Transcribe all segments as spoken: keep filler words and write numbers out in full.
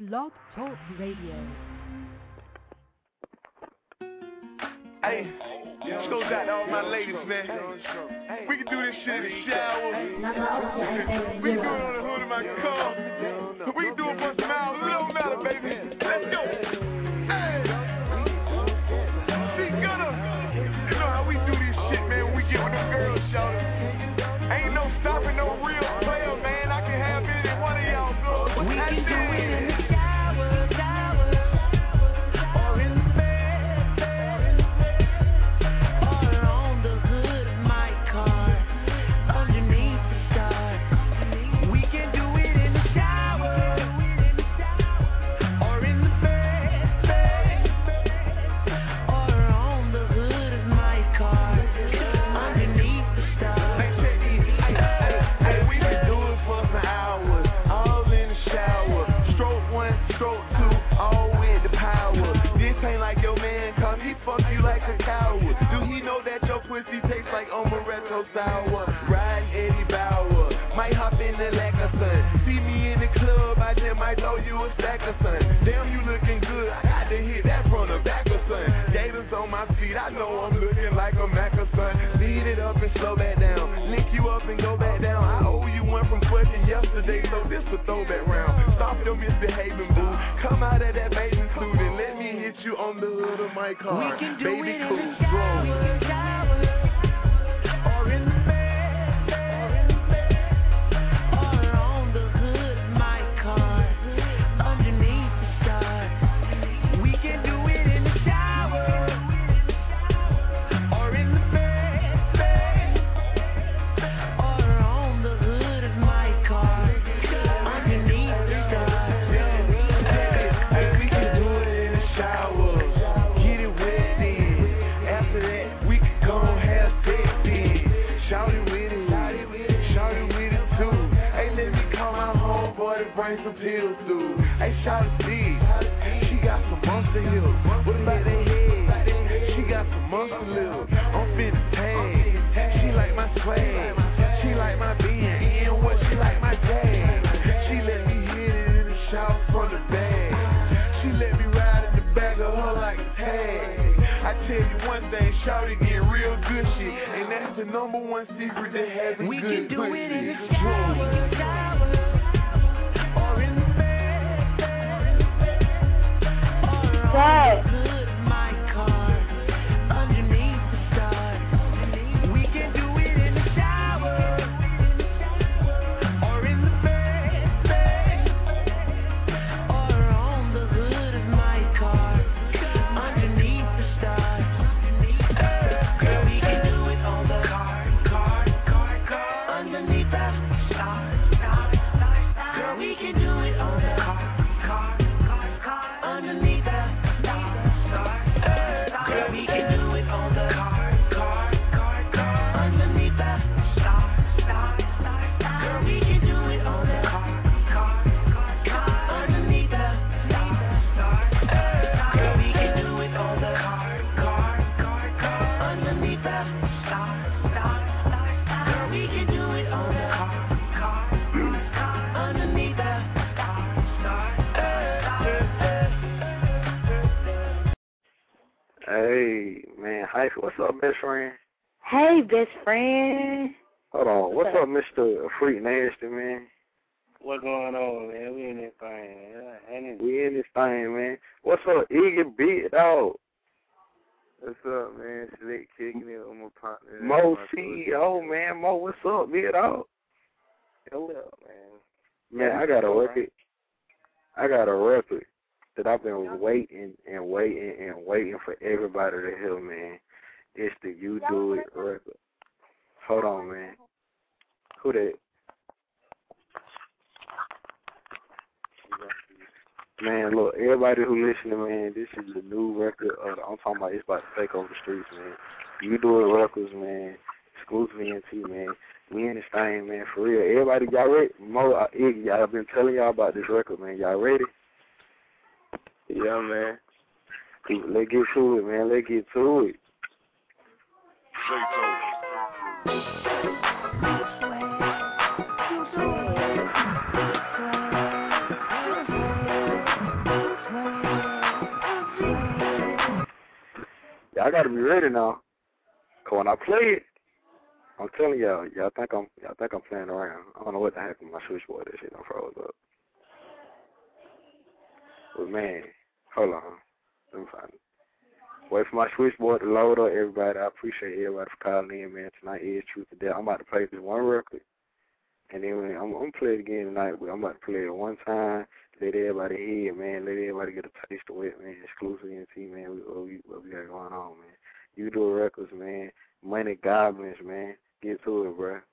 Blog Talk Radio. Hey, this goes out to all my ladies, man. We can do this shit in the shower. We can do it on the hood of my car. We can do it for some hours. It don't matter, baby. Let's go. Hey. See, Gunner. You know how we do this shit, man, when we get with them girls, shout. Ain't no stopping no real player, man. I can have any one of y'all, bro. We can do it in the shower, shower, or in the bed, or on the hood of my car, underneath the stars. We can do it in the shower, or in the bed, or on the hood of my car, underneath the stars. Hey, we can do it for some hours, all in the shower. Stroke one, stroke two, all with the power. This ain't like your man, cause he fuck you like a coward. Do he know that your pussy tastes like Omaretto sour? Riding Eddie Bauer, might hop in the Lackasun. See me in the club, I just might throw you a stack of sun. Damn, you looking good, I got to hit that from the back of sun. Gators on my feet, I know I'm looking like a Macason. Speed it up and slow back down, link you up and go back down. I owe you one from fucking yesterday, so this a throwback round. Stop your misbehaving, boo. Come out of that bathing suit and let me hit you on the hood of my car. We can do Baby it cool, in the shower, or in the bed, or on the hood of my car, underneath the stars. We can do it in the shower, or in the bed, or on the hood of my car, underneath the stars. Hey, we can do it in the shower, get it wet then. After that, we can go and have sex then. Shout it with it, shout it with it too. Hey, let me call my homeboy to bring some pills through. Hey, shout it big, she got some monster hips. What about that head? She got some muscle lips. I'm finna tag. She like my swag, she like my being. And what she like my jag. She let me hit it in the shower from the bag. She let me ride in the back of her like a tag. I tell you one thing, shawty get real good shit, and that's the number one secret that has a We good can do pussy. it in the shower, or in the bed, or on the hood of my car, underneath the stars. We can do it in the shower, or in the bed, or on the hood of my car, underneath the stars. Girl, we can do it on the car, car, car, car, underneath the stars. Girl, we can do it on the car, car, car, car, underneath the stars. Girl, we can do it on the car, car, car, car, underneath the stars. Girl, we can do it on the car, car, car, car, underneath the stars. Girl, we can do it on the car, car, car, car, underneath the stars. Girl, we can do it on the car, car, car, underneath the stars. Hey, man, Hyphy, what's up, best friend? Hey, best friend. Hold on, what's up, Mister Freak Nasty, man? What's going on, man? We in this thing, man. Ain't it? We in this thing, man. What's up, Iggy Big Dog? What's up, man? Slick kicking it with my partner. Mo C E O, man. Mo, what's up, Big Dog? Yo, what up, man? Man, I got a record. I got a record that I've been waiting and waiting and waiting for everybody to hear, man. It's the You Do It record. Hold on, man. Who that? Man, look, everybody who listening, man, this is the new record. Of the, I'm talking about it's about to take over the streets, man. You Do It Records, man. Exclusive E N T, man. We in this thing, man, for real. Everybody, y'all ready? Mo, uh, Iggy, y'all been telling y'all about this record, man. Y'all ready? Yeah, man. Let's get to it, man. Let's get to it. y'all gotta be ready now. Cause when I play it, I'm telling y'all, y'all think I'm y'all think I'm playing around. I don't know what the heck with my switchboard. That shit done froze up. But man, hold on. Let me find it. Wait for my switchboard to load up, everybody. I appreciate everybody for calling in, man. Tonight is Truth or Dare. I'm about to play this one record, and then when, I'm, I'm going to play it again tonight, but I'm about to play it one time, let everybody hear it, man. Let everybody get a taste of it, man. Exclusive N T, man. What we, what we got going on, man. You do records, man. Money Goblins, man. Get to it, bro.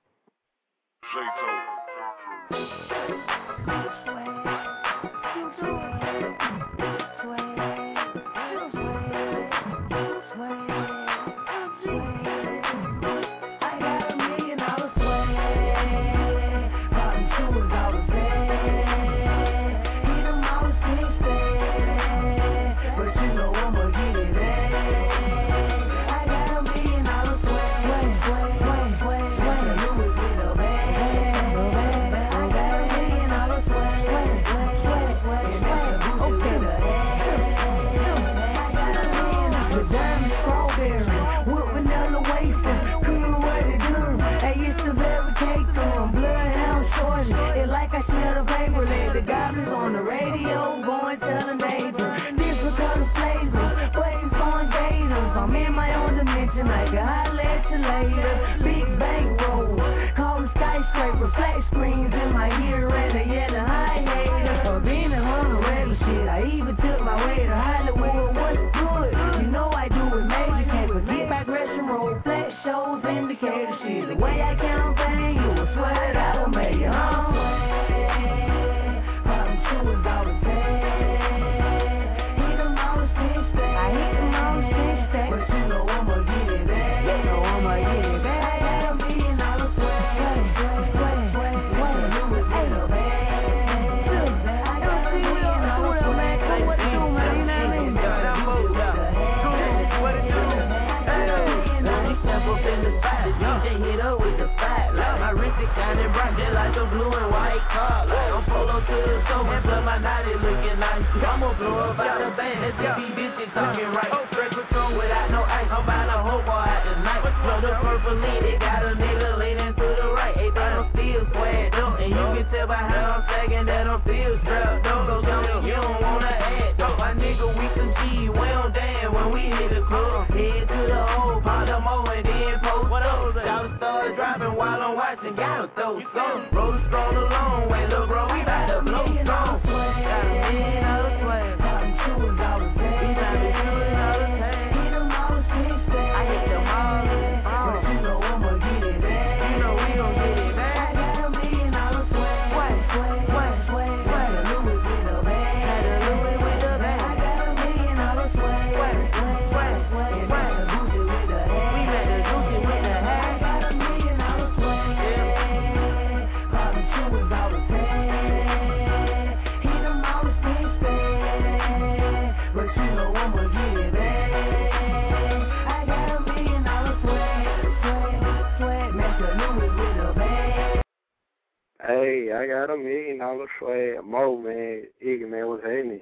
Hey, I got a million dollar swag. Mo, man. Iggy, man, what's happening?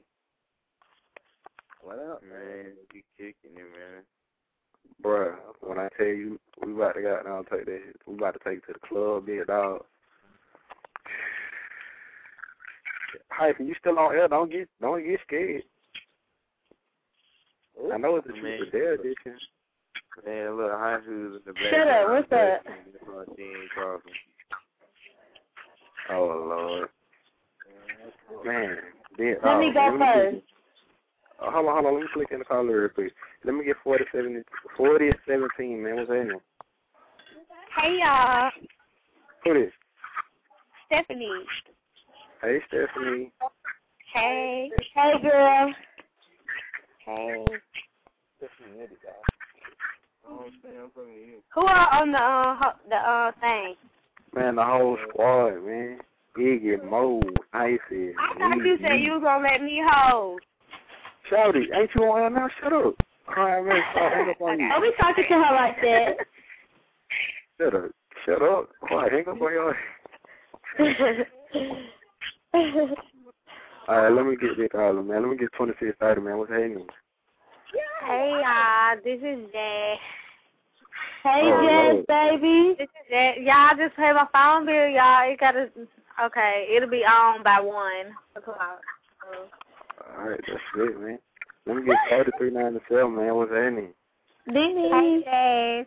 What up, man? You kicking it, man. Bruh, when I tell you, we about to go down take that shit. We about to take it to the club, big dog. Hyphen, you still on air? Don't get, don't get scared. Ooh, I know it's the Truth or Dare edition. Man, look, high shoes in the back. Shut up, what's that? Oh, Lord. Man. Then, Let oh, me go let first. Get, oh, hold on, hold on. Let me click in the caller real quick. Let me get forty seventeen, man. What's happening? Hey, y'all. Who this? Stephanie. Hey, Stephanie. Hey. Hey, girl. Hey. Stephanie, Who are on the uh ho- the uh thing? man, the whole squad, man. Iggy, Mo, Icy. I thought you said you was gonna let me hold. Shouty, ain't you on air now? Shut up. All right, man, stop. Hang up on you. Don't be talking to her like that. Shut up. Shut up. Quiet. Hang up on your All right, let me get this caller, man. Let me get twenty-six thirty, man. What's happening? Hey y'all, this is Jazz. Hey, Oh, Jazz, Lord. baby. This is Jazz. Y'all just pay my phone bill, y'all. It gotta. Okay, it'll be on by one o'clock. All right, that's it, man. Let me get thirty-three ninety-seven, man. What's happening? Dee Hey,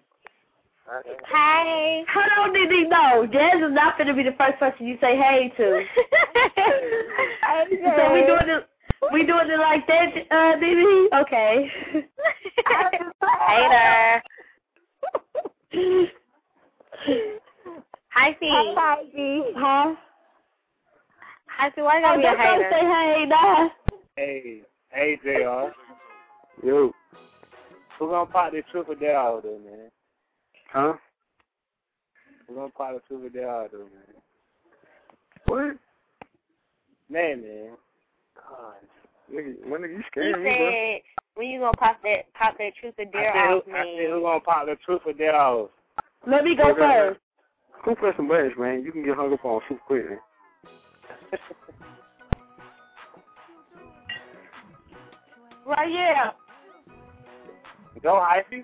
Hey. Hold on, Dee No, Jazz is not going to be the first person you say hey to. Hey, So we doing it, we doing it like that, uh, Dee Okay. Hey there. Hi, C. Hi, Dee. Huh? Hi, C. Why you Oh, gonna be a don't try to hater? say hey, nah. Hey, hey, J R. Yo. Who gonna pop this triple down though, man? Huh? Who gonna pop the triple down though, man? What? Man, man. God. Nigga, when nigga, you He scaring me, bro? said, when you gonna pop that pop that truth or I dare said, off who, I me? said, who gonna pop the triple down? Let me go Okay. first. Who pressing buttons, man? You can get hung up on super quick, man. Right, yeah. Go, Hyphy.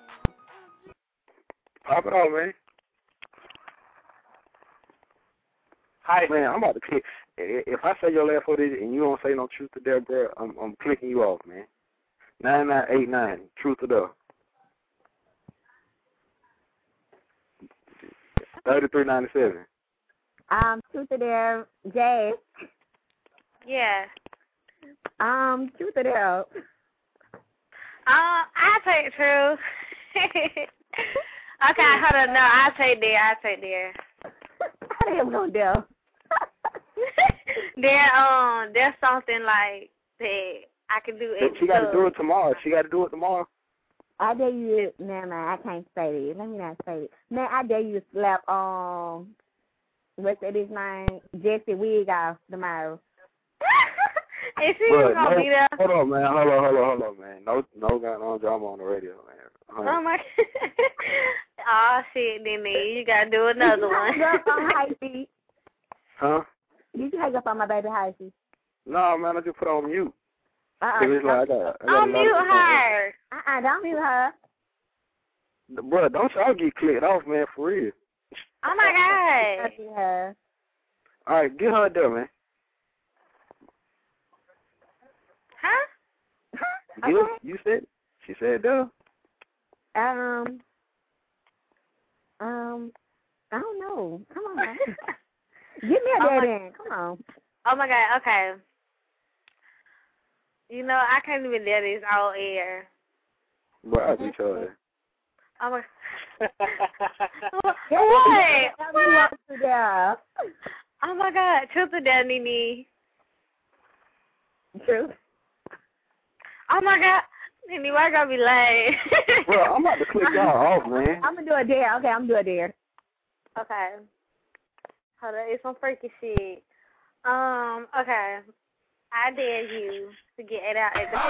Pop it off, man. Hyphy. Man, I'm about to click. I- If I say your last four digits and you don't say no truth to dare, bro, I'm I'm clicking you off, man. Nine nine eight nine. Truth or dare. Thirty-three ninety-seven. Um, truth or dare, Jazz. Yeah. Um, truth or dare. Um, I take truth. Okay, hold on. No, I take dare. I take dare. How they gonna dare? There, um, there's something like that I can do. She got to extra. do it tomorrow. She got to do it tomorrow. I dare you. Never mind. I can't say it. Let me not say it. Man, I dare you to slap um, what's that his name? Jesse wig off tomorrow. Is she Bro, even gonna no, be there? hold on, man. Hold on, hold on, hold on, man. No, no, got no drama on the radio, man. Hold Oh on. my! Oh shit, Nene, you gotta do another one. You hang up on Hyphy. Huh? You can hang up on my baby Hyphy. No, man. I just put on mute. Uh-uh. Cause it's like I got, I got a Oh, lot mute of her. Uh-uh. Don't mute her. Bro, don't y'all get clicked off, man, for real. Oh my god. Don't mute her. All right, get her there, man. Huh? Get her. Okay. You said, she said there. Um, um, I don't know. Come on. Give me a Oh dead my- end. Come on. Oh my god. Okay. You know I can't even do this all air. Bro, I beat your ass. Oh my. What? What? Tell me what to do. Oh my god. Truth or dare, Nene. True. Oh my god. Nene, why gotta be lame? Bro, I'm about to click y'all off, man. I'm gonna do a dare. Okay, I'm gonna do a dare. Okay. Hold on, it's some freaky shit. Um, okay. I dare you to get it out at the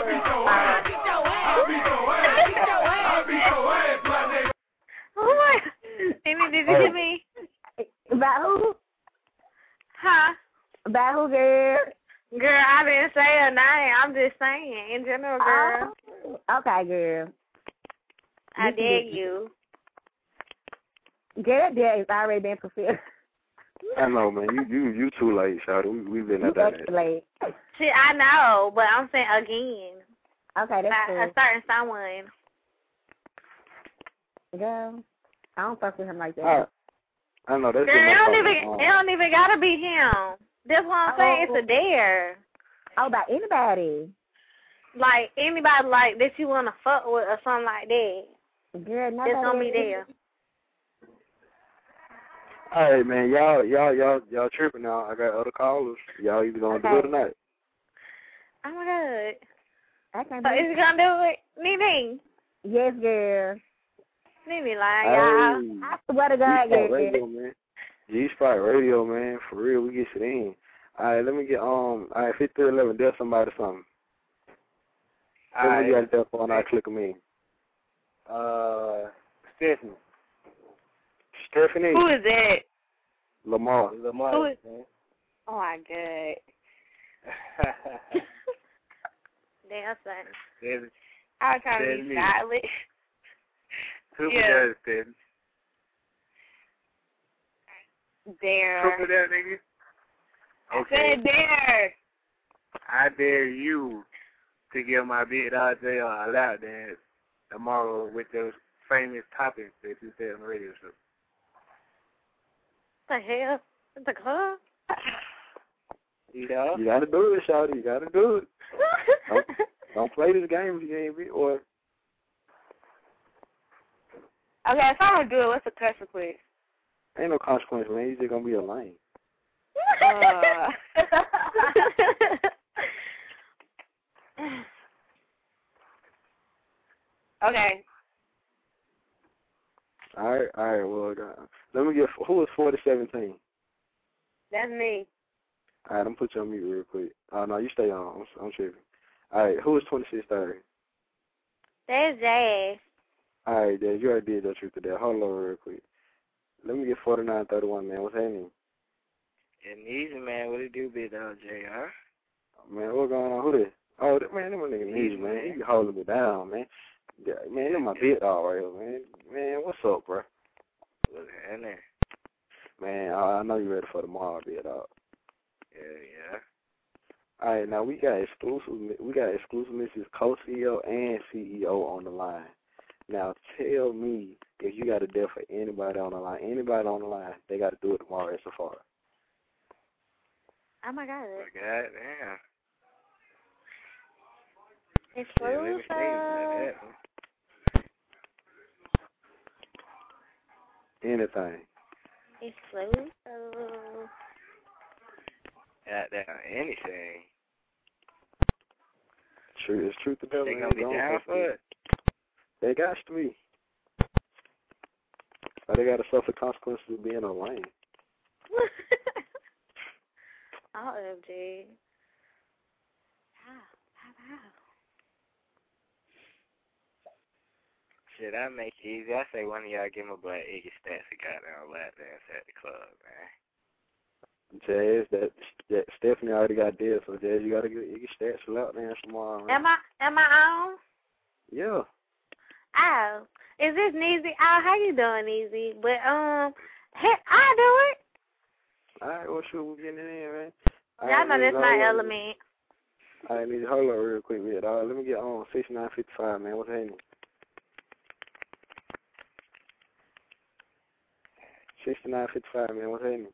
club. Oh my! Amy, did you hear me? About who? Huh? About who, girl? Girl, I didn't say her name. I'm just saying, in general, girl. Oh, okay, girl. I dare you. Girl, that dare is already been fulfilled. I know, man. You you you too late, Shawty. We we been You at that. extra late. See, I know, but I'm saying again. Okay, that's By a cool. certain someone. Girl, I don't fuck with him like that. All right. I know that's Girl, just it my don't problem. even, it don't even gotta be him. That's what I'm saying. It's a dare. Oh, about anybody. Like, anybody, like, that you want to fuck with or something like that. Girl, nobody. It's gonna be there. All right, man. Y'all y'all y'all y'all tripping now. I got other callers. Y'all either gonna do Okay. it or not. Oh, my God. I can't So, be. is he gonna do it? Nene. Yes, girl. Nene lying, y'all. Hey, I swear to God, G-Spot girl. Radio, man. G-Spot Radio, man. For real, we get it in. All right, let me get um. All right, fifty-three eleven. There's somebody something. Tell me you got that phone. I click them in. Uh, Stephanie. Stephanie. Who is that? Lamar. Lamar, Who is- man. Oh, my God. Damn, son. There's I was trying to That's be me. stylish. Triple Yeah. dare, Stephanie. Dare. Triple dare, nigga. I Okay. said dare. I dare you to give my big dog J R a lap dance tomorrow with those famous topics that you said on the radio show. What the hell? What the club? Yeah. You gotta do it, shawty. You gotta do it. Don't, don't play this game if you ain't be, or Okay, if I don't do it, what's the consequence? ain't no consequence, man. You just gonna be a lame. Uh, okay. All right, all right. Well, uh, let me get who is forty seventeen. That's me. All right, I'm gonna put you on mute real quick. Oh no, you stay on. I'm, I'm tripping. All right, who is twenty six thirty? There's Jazz. All right, Dad, you already did your truth today. Hold on real quick. Let me get forty nine thirty one, man. What's happening? And easy, man. What it do, big dog J R? Man, what's going on? Who this? Oh, that, man, them my nigga Easy, Neezy, man. man. He be holding me down, man. Yeah, man, them my big dog right here, man. Man, what's up, bro? What's happening? Man, I, I know you ready for tomorrow, big dog. Yeah, yeah. All right, now we got exclusive. We got exclusive Missus Co-C E O and C E O on the line. Now tell me if you got a deal for anybody on the line. Anybody on the line, they got to do it tomorrow at Safari. Oh my God. Oh, God damn. It's Yeah, let me think about that. Anything. Exclusive. Goddamn, anything. True, it's truth to tell. They man. gonna be Don't down fuck for it. it? They got to be. Or they got to suffer consequences of being a lame. O M G. How? How? How? Shit, I make it easy. I say one of y'all give my boy Iggy Stats a goddamn lap dance at the club, man. Jazz, that, that Stephanie already got dead, so Jazz, you got to get Iggy Stats a lap dance tomorrow, man. Am I? Am I on? Yeah. Oh, is this Neezy? Oh, how you doing, Neezy? But um, heck, I do it. All right, well, sure, we're getting it in, man. All Y'all right, know Neezy, that's my hold on. element. All right, Neezy, hold on real quick, man. All right, let me get on sixty-nine fifty-five, man. What's happening? sixty-nine fifty-five, man. What's happening?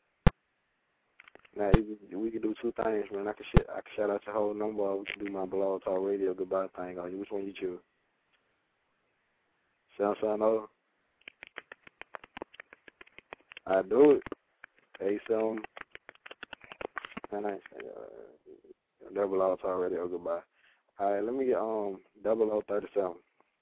Now, you, we can do two things, man. I can, sh- I can shout out your whole number, or we can do my blog talk radio goodbye thing on you. Which one you choose? Sound sound over? I do it. eight seven nine nine uh, double O talk radio goodbye. All right, let me get um double O thirty seven.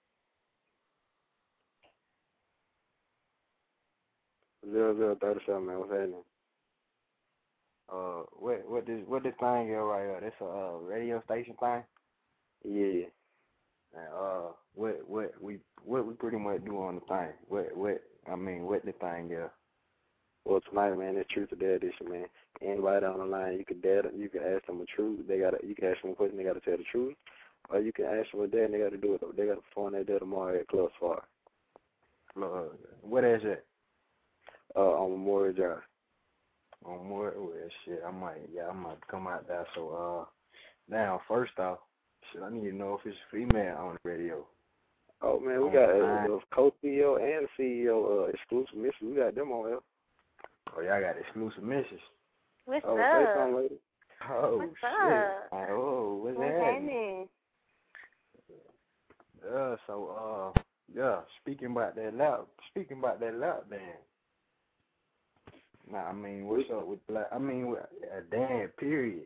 Zero zero thirty seven, man. What's happening? Uh, what what this what this thing here right here? This a uh, radio station thing. Yeah. And uh, what what we what we pretty much do on the thing? What what I mean, what the thing here? Well, tonight, man, it's Truth or Dare edition, man. Anybody on the line, you can dare, you can ask them the truth. They got you can ask them a question, they got to tell the truth, or you can ask them a dare, and they got to do it. They got to perform that dare tomorrow at Club Safari. Uh, what is it? Uh, on Memorial Drive. On more well, shit. I might yeah, I might come out there. So uh, now first off, shit, I need to know if it's female on the radio. Oh man, we On got the uh, line. the co-C E O and the C E O uh, exclusive missions. We got them on here. Oh, y'all got exclusive missions. What's Oh, say up? something, lady. Oh What's shit. up? Oh, what's, What's happening? happening? Yeah, so uh, yeah. Speaking about that lap, speaking about that lap dance. Nah, I mean, what's up with black? I mean, with a damn period.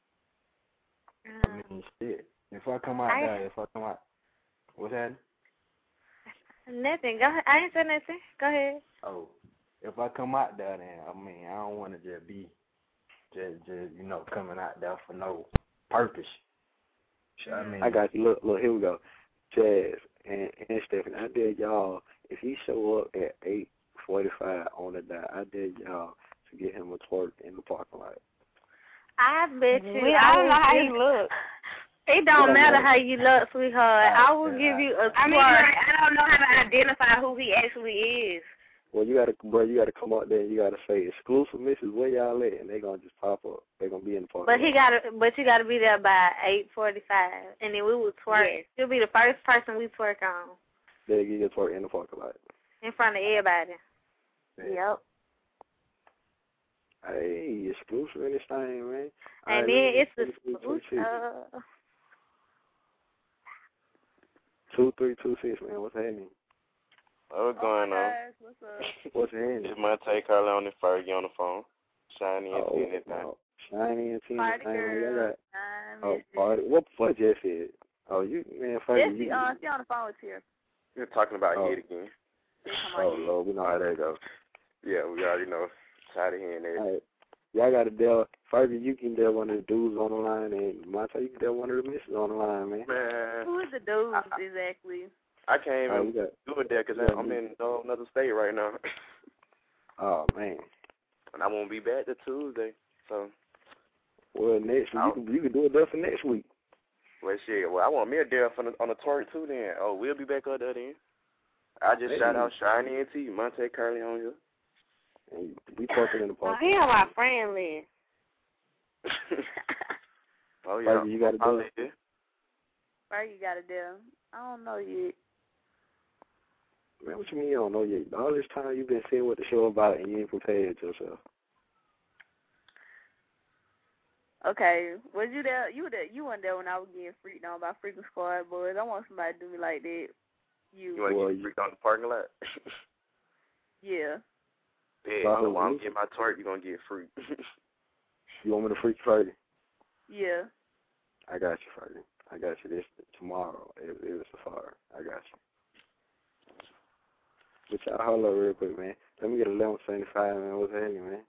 I Um, mean, shit. If I come out I- there, if I come out, what's that? nothing. Go ahead. I ain't said nothing. Go ahead. Oh, if I come out there, then I mean, I don't want to just be, just, just you know, coming out there for no purpose. So, I mean, I got you. Look, look, here we go. Jazz and, and Stephanie, I dare y'all, if he show up at eight forty-five on the dot, I dare y'all to get him a twerk in the parking lot. I bet you. We I all know was how just- he look. It don't It don't matter matter. how you look, sweetheart. Ah, I will yeah, give you a I mean, twerk. like, I don't know how to identify who he actually is. Well, you gotta, bro, you gotta come out there and you gotta say exclusive missus where y'all at, and they gonna just pop up. They gonna be in the park. But he gotta, but you gotta be there by eight forty-five, and then we will twerk. Yes. You'll be the first person we twerk on They get your twerk in the parking lot. in front of everybody. Yeah. Yep. Hey, exclusive in this thing, man. And All then right, it's let me the get two, three, two, six. uh, Two three two six, man. What's happening? What's going on? What's up? What's happening? It's Monte Carlone and Fergie on the phone. Shiny and Oh, Tina that time. oh, Shiny and Tina. Party thing, man. Y'all girl. got, Um, oh, party. What what Jeff said? Oh, you man, Fergie. Jesse, you, uh, she on the phone with you. You're talking about Oh. hit again. oh Lord, we know how that goes. Yeah, we already know. Shiny here and there. All right. Y'all got to deal. Fergie, you can deal one of the dudes on the line, and Monte, you can deal one of the misses on the line, man. Man, Who is the dude I- exactly? I can't Oh, even you got, do it there because yeah, I'm you- in uh, another state right now. oh man. And I won't be back till Tuesday. So, Well, next week I'll- you can, you can do it there for next week. well, shit. Well, I want me a deal for the, on the twerk too then. Oh, we'll be back up there then. I just Hey. shout out Shiny and T, Monte Carlone on here. And we talking in the oh, park. he on my friend list. Oh, yeah. Fergie, you got to do I'll it. let you. Right, you got to do. I don't know yet. Man, what you mean you don't know yet? All this time you've been seeing what the show about and you ain't prepared yourself. Okay, was you there? You were there. You weren't there when I was getting freaked on by freaking squad boys. I want somebody to do me like that. You. You want to Well, get freaked on the parking lot? Yeah. Yeah, Well, so while I'm you- getting my twerk, you're going to get freaked. You want me to freak Fergie? Yeah. I got you, Fergie. I got you this tomorrow. It, it was a fire. I got you. But y'all hold up real quick, man. Let me get eleven seventy-five, man. What's happening, man?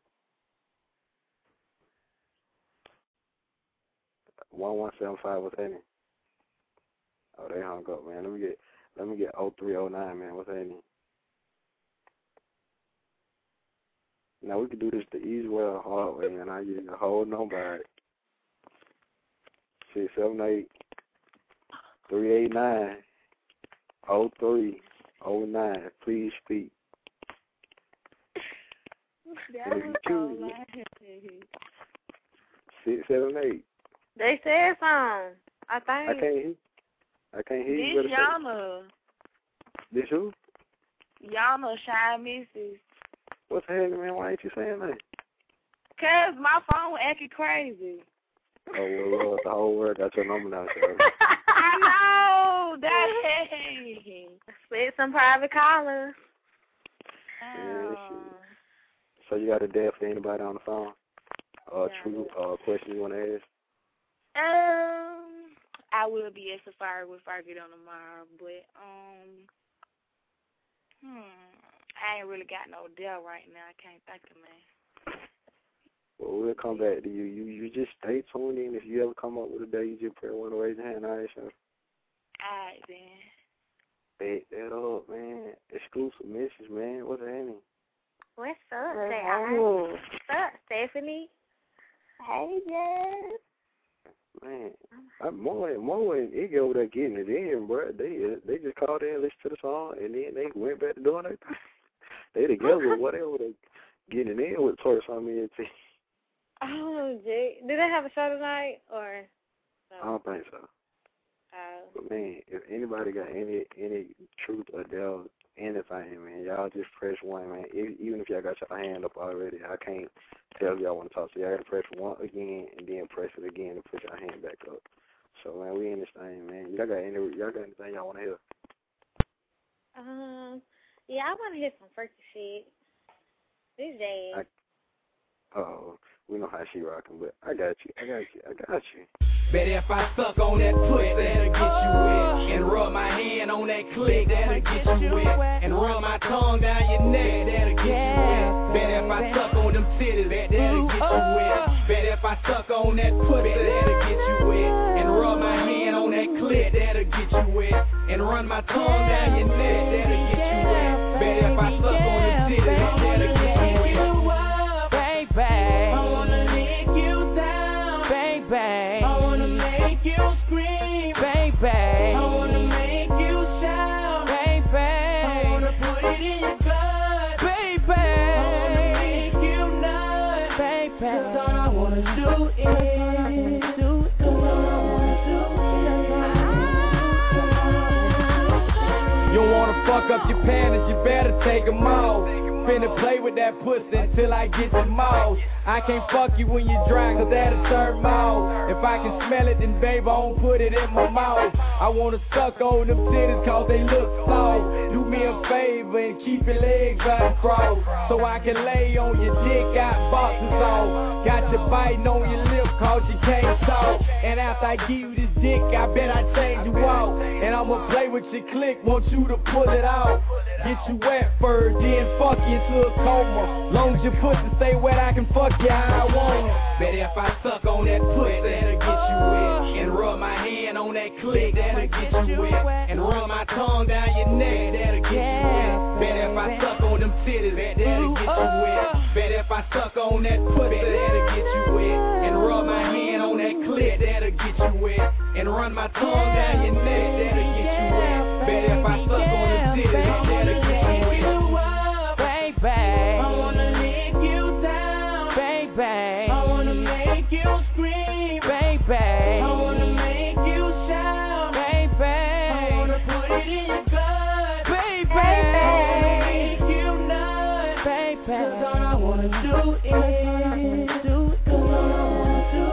One one seven five. What's happening? Oh, they hung up, man. Let me get let me get oh three oh nine, man. What's happening? Now we can do this the easy way or hard way, man. I give you the whole number. Six seven eight three eight nine oh three oh nine. Please speak. That was so Six seven eight. They said something. I think. I can't hear. I can't hear you. This Better say- Yana. This who? Yana Shy Missus. What's happening, man? Why ain't you saying that? Cause my phone was acting crazy. Oh well, Lord, the whole world got your number now, sir. I know. Dang. Split some private callers. Yeah, shit. So you got a dare for anybody on the phone? Uh, true uh, question you want to ask? Um, I will be at Safari with Fergie on tomorrow, but um, hmm, I ain't really got no deal right now. I can't think of man. Well, we'll come back to you. You you just stay tuned in. If you ever come up with a day, you just press one to raise your hand. All right, sure. All right then. Bet that up, man. Exclusive missions, man. What's happening? What's up, What's Say happening? What's up, Stephanie? Hey, Jess. Man, I, Mo and Mo and Iggy over there getting it in, bro. They they just called in, listened to the song, and then they went back to doing their thing. They together, whatever. They getting in with Tori Sami and T. Oh, Jay. Do they have a show tonight or? No? I don't think so. Oh. But man, if anybody got any any truth or doubt, anything, man, y'all just press one, man. If, even if y'all got your hand up already, I can't tell if y'all want to talk. So y'all got to press one again and then press it again and put your hand back up. So man, we in this thing, man. Y'all got any y'all got anything y'all want to hear? Um. Yeah, I want to hear some freaky shit. These days. Oh, we know how she rocking, but I got you. I got you. I got you. Bet if I suck on that pussy, that'll get you wet. And rub my hand on that clit, that'll get you wet. And rub my tongue down your neck, that'll get you wet. Bet if I suck on them titties, that, that'll get you wet. Bet if I suck on that pussy, that'll get you wet. And rub my hand on that clit, that'll get you wet. And run my tongue down your neck, that'll get you wet. Bet if I suck on them titties, that'll get you wet. I wanna lick you down, baby. I wanna make you scream. fuck up your panties, you better take them off. Finna play with that pussy until I get the mouth. I can't fuck you when you dry, cause that'll turn mouth. If I can smell it, then babe, I won't put it in my mouth. I wanna suck on them titties cause they look soft. Do me a favor and keep your legs uncrossed, so I can lay on your dick, got boxes off. Got you biting on your lip cause you can't talk. And after I give you this dick, I bet I change you out. And I'ma play with your click, want you to pull it out. Get you wet first, then fuck you into a coma. Long as your pussy stay wet, I can fuck you how I want. Bet if I suck on that pussy, that'll get you wet. And rub my hand on that click, that'll get you wet. And run my tongue down your neck, that'll get you wet. Bet if I suck on them titties, that, that'll get you wet. Bet if I suck on that pussy, that'll get you wet. And rub my hand on that click, that'll get you wet. And run my tongue down your neck, that'll get you wet. Bet if I suck on them titties, that'll get you wet. Baby, I wanna lick you down. Baby, I wanna make you scream. Baby, I wanna make you shout. Baby, I wanna put it in your blood. Baby, I wanna make you nut. Baby, cause all I wanna do is do it. Cause all I wanna do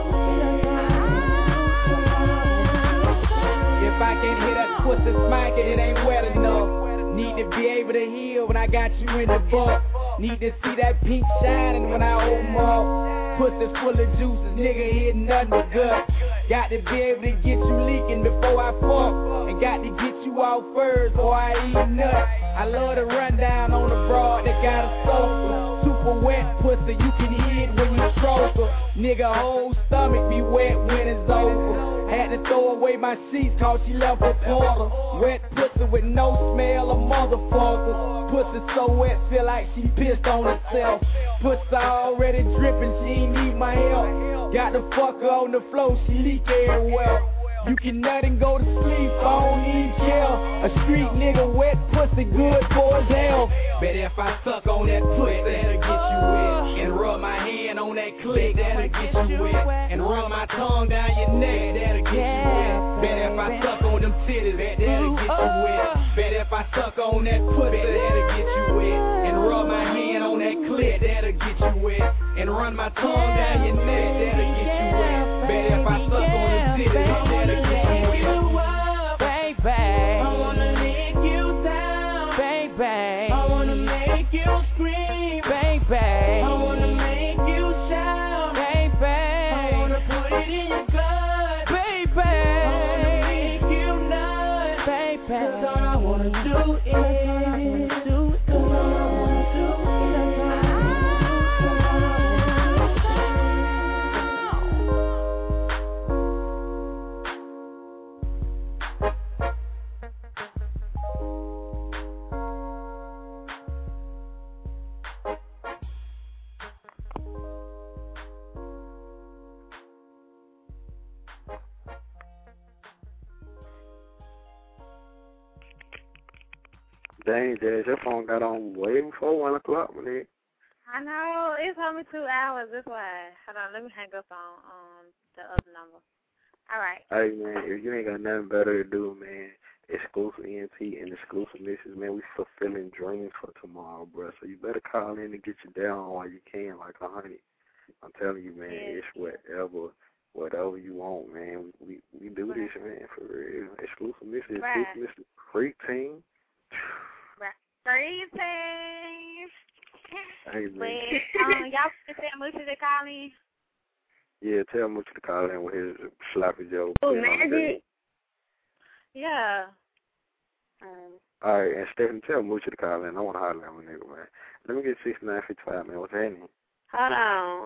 is if I can't hear that pussy smacking, it ain't wet enough. Need to be able to heal when I got you in the butt. Need to see that pink shining when I open up. Pussy full of juices, nigga hitting nothing but gut. Got to be able to get you leaking before I fuck. And got to get you out first before I eat nuts. I love to run down on the broad that got a sofa. Super wet pussy, you can hear it when you stroke her. Nigga whole stomach be wet when it's over. Had to throw away my sheets cause she left her quarter. Wet pussy with no smell, a motherfucker. Pussy so wet, feel like she pissed on herself. Pussy already dripping, she ain't need my help. Got the fuck her on the floor, she leak everywhere. You can nut and go to sleep, I don't need care. A street nigga wet pussy good for his hell. Bet if I suck on that pussy, that'll get you wet. And rub my hand on that click, that'll get you wet. And run my tongue down your neck, that'll get you wet. Bet if I suck on them titties, that, that'll get you wet. Bet if I suck on that pussy, that'll get you wet. And rub my hand on that click, that'll get you wet. And run my tongue down your neck, that'll get you wet. Bet if I suck on them titties, that'll get you wet. Baby, I wanna lick you down. Baby, I wanna make you scream. Baby, I wanna make you shout. Baby, I wanna put it in your blood. Baby, I wanna make you nut. Baby, cause all I wanna do is do it. Cause all I wanna do is Dang, Jazz, your phone got on way before one o'clock, man. I know. It's only two hours. That's why. Hold on. Let me hang up on um the other number. All right. Hey, man, if you ain't got nothing better to do, man, exclusive E N T and exclusive misses, man, we fulfilling dreams for tomorrow, bro. So you better call in and get you down while you can, like a honey. I'm telling you, man, Yeah. it's whatever, whatever you want, man. We we, we do Right. this, man, for real. Exclusive misses, Right. exclusive misses, freak team. Right. Three things. Hey, But man. um, y'all can tell Musha to call in. Yeah, tell Mooch to call in with his sloppy Joe. Oh, put it on the Magic. day. Yeah. Um. All right, and Stephen, tell Mooch to call in. I want to holler at my nigga, man. Let me get sixty-nine fifty-five, man. What's happening? Hold on.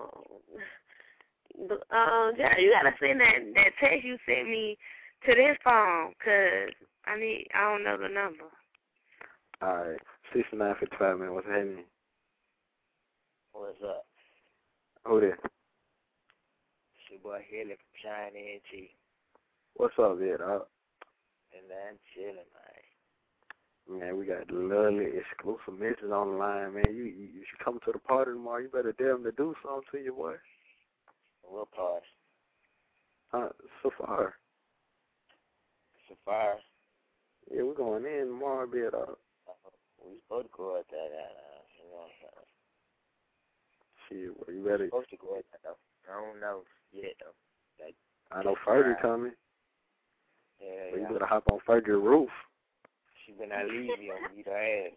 Um, yeah, you gotta send that that text you sent me to this phone, cause I need I don't know the number. All right, sixty-nine fifty-five, man. What's happening? What's up? Who there? It's your boy Haley from Shine N T. What's up, there, dog? And I'm chilling, man. Man, we got the lovely exclusive missions on the line, man. You, you you should come to the party tomorrow. You better dare them to do something to you, boy. What part? Huh? Safari. Safari. Yeah, we're going in tomorrow, bit, dog. We supposed to go out there, uh, you know what I'm saying? Shit, well, you better. We supposed to go out there, though. I don't know yet, though. Like, I know Fergie coming. yeah, Well, yeah. you better hop on Fergie roof. She better not leave me on me, ass.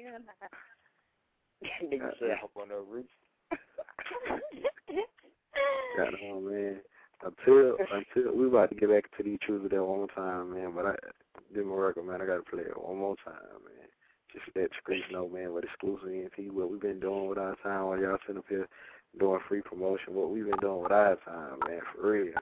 Nigga said hop on the roof. God, oh, man. Until until we about to get back to these truths of that one more time, man. But I did my record, man. I gotta play it one more time, man. Just let the streets know, man, what exclusive E N T, what we've been doing with our time while y'all sitting up here doing free promotion, what we've been doing with our time, man, for real.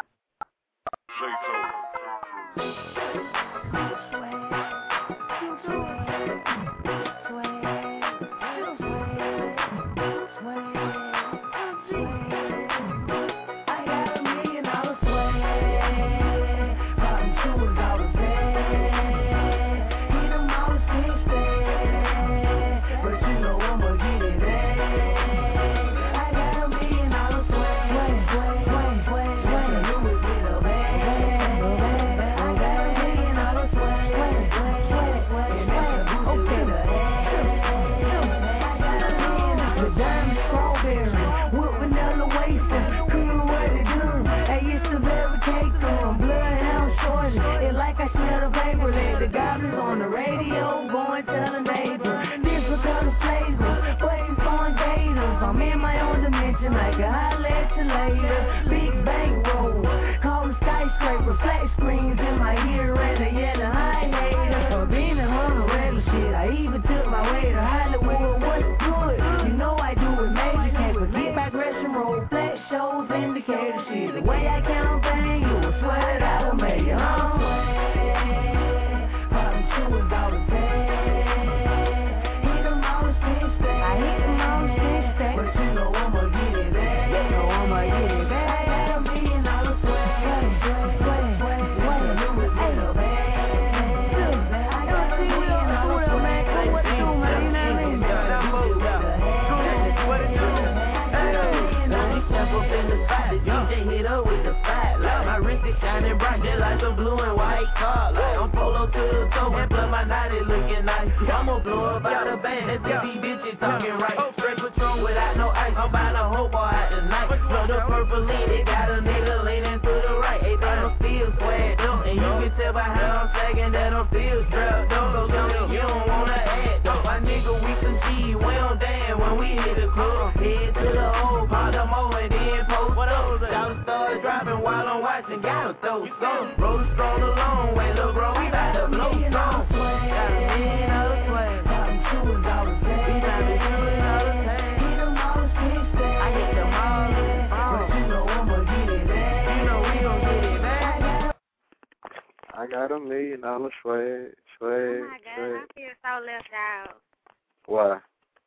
I got a million dollar swag, swag, Oh my God, swag. I feel so left out. Why?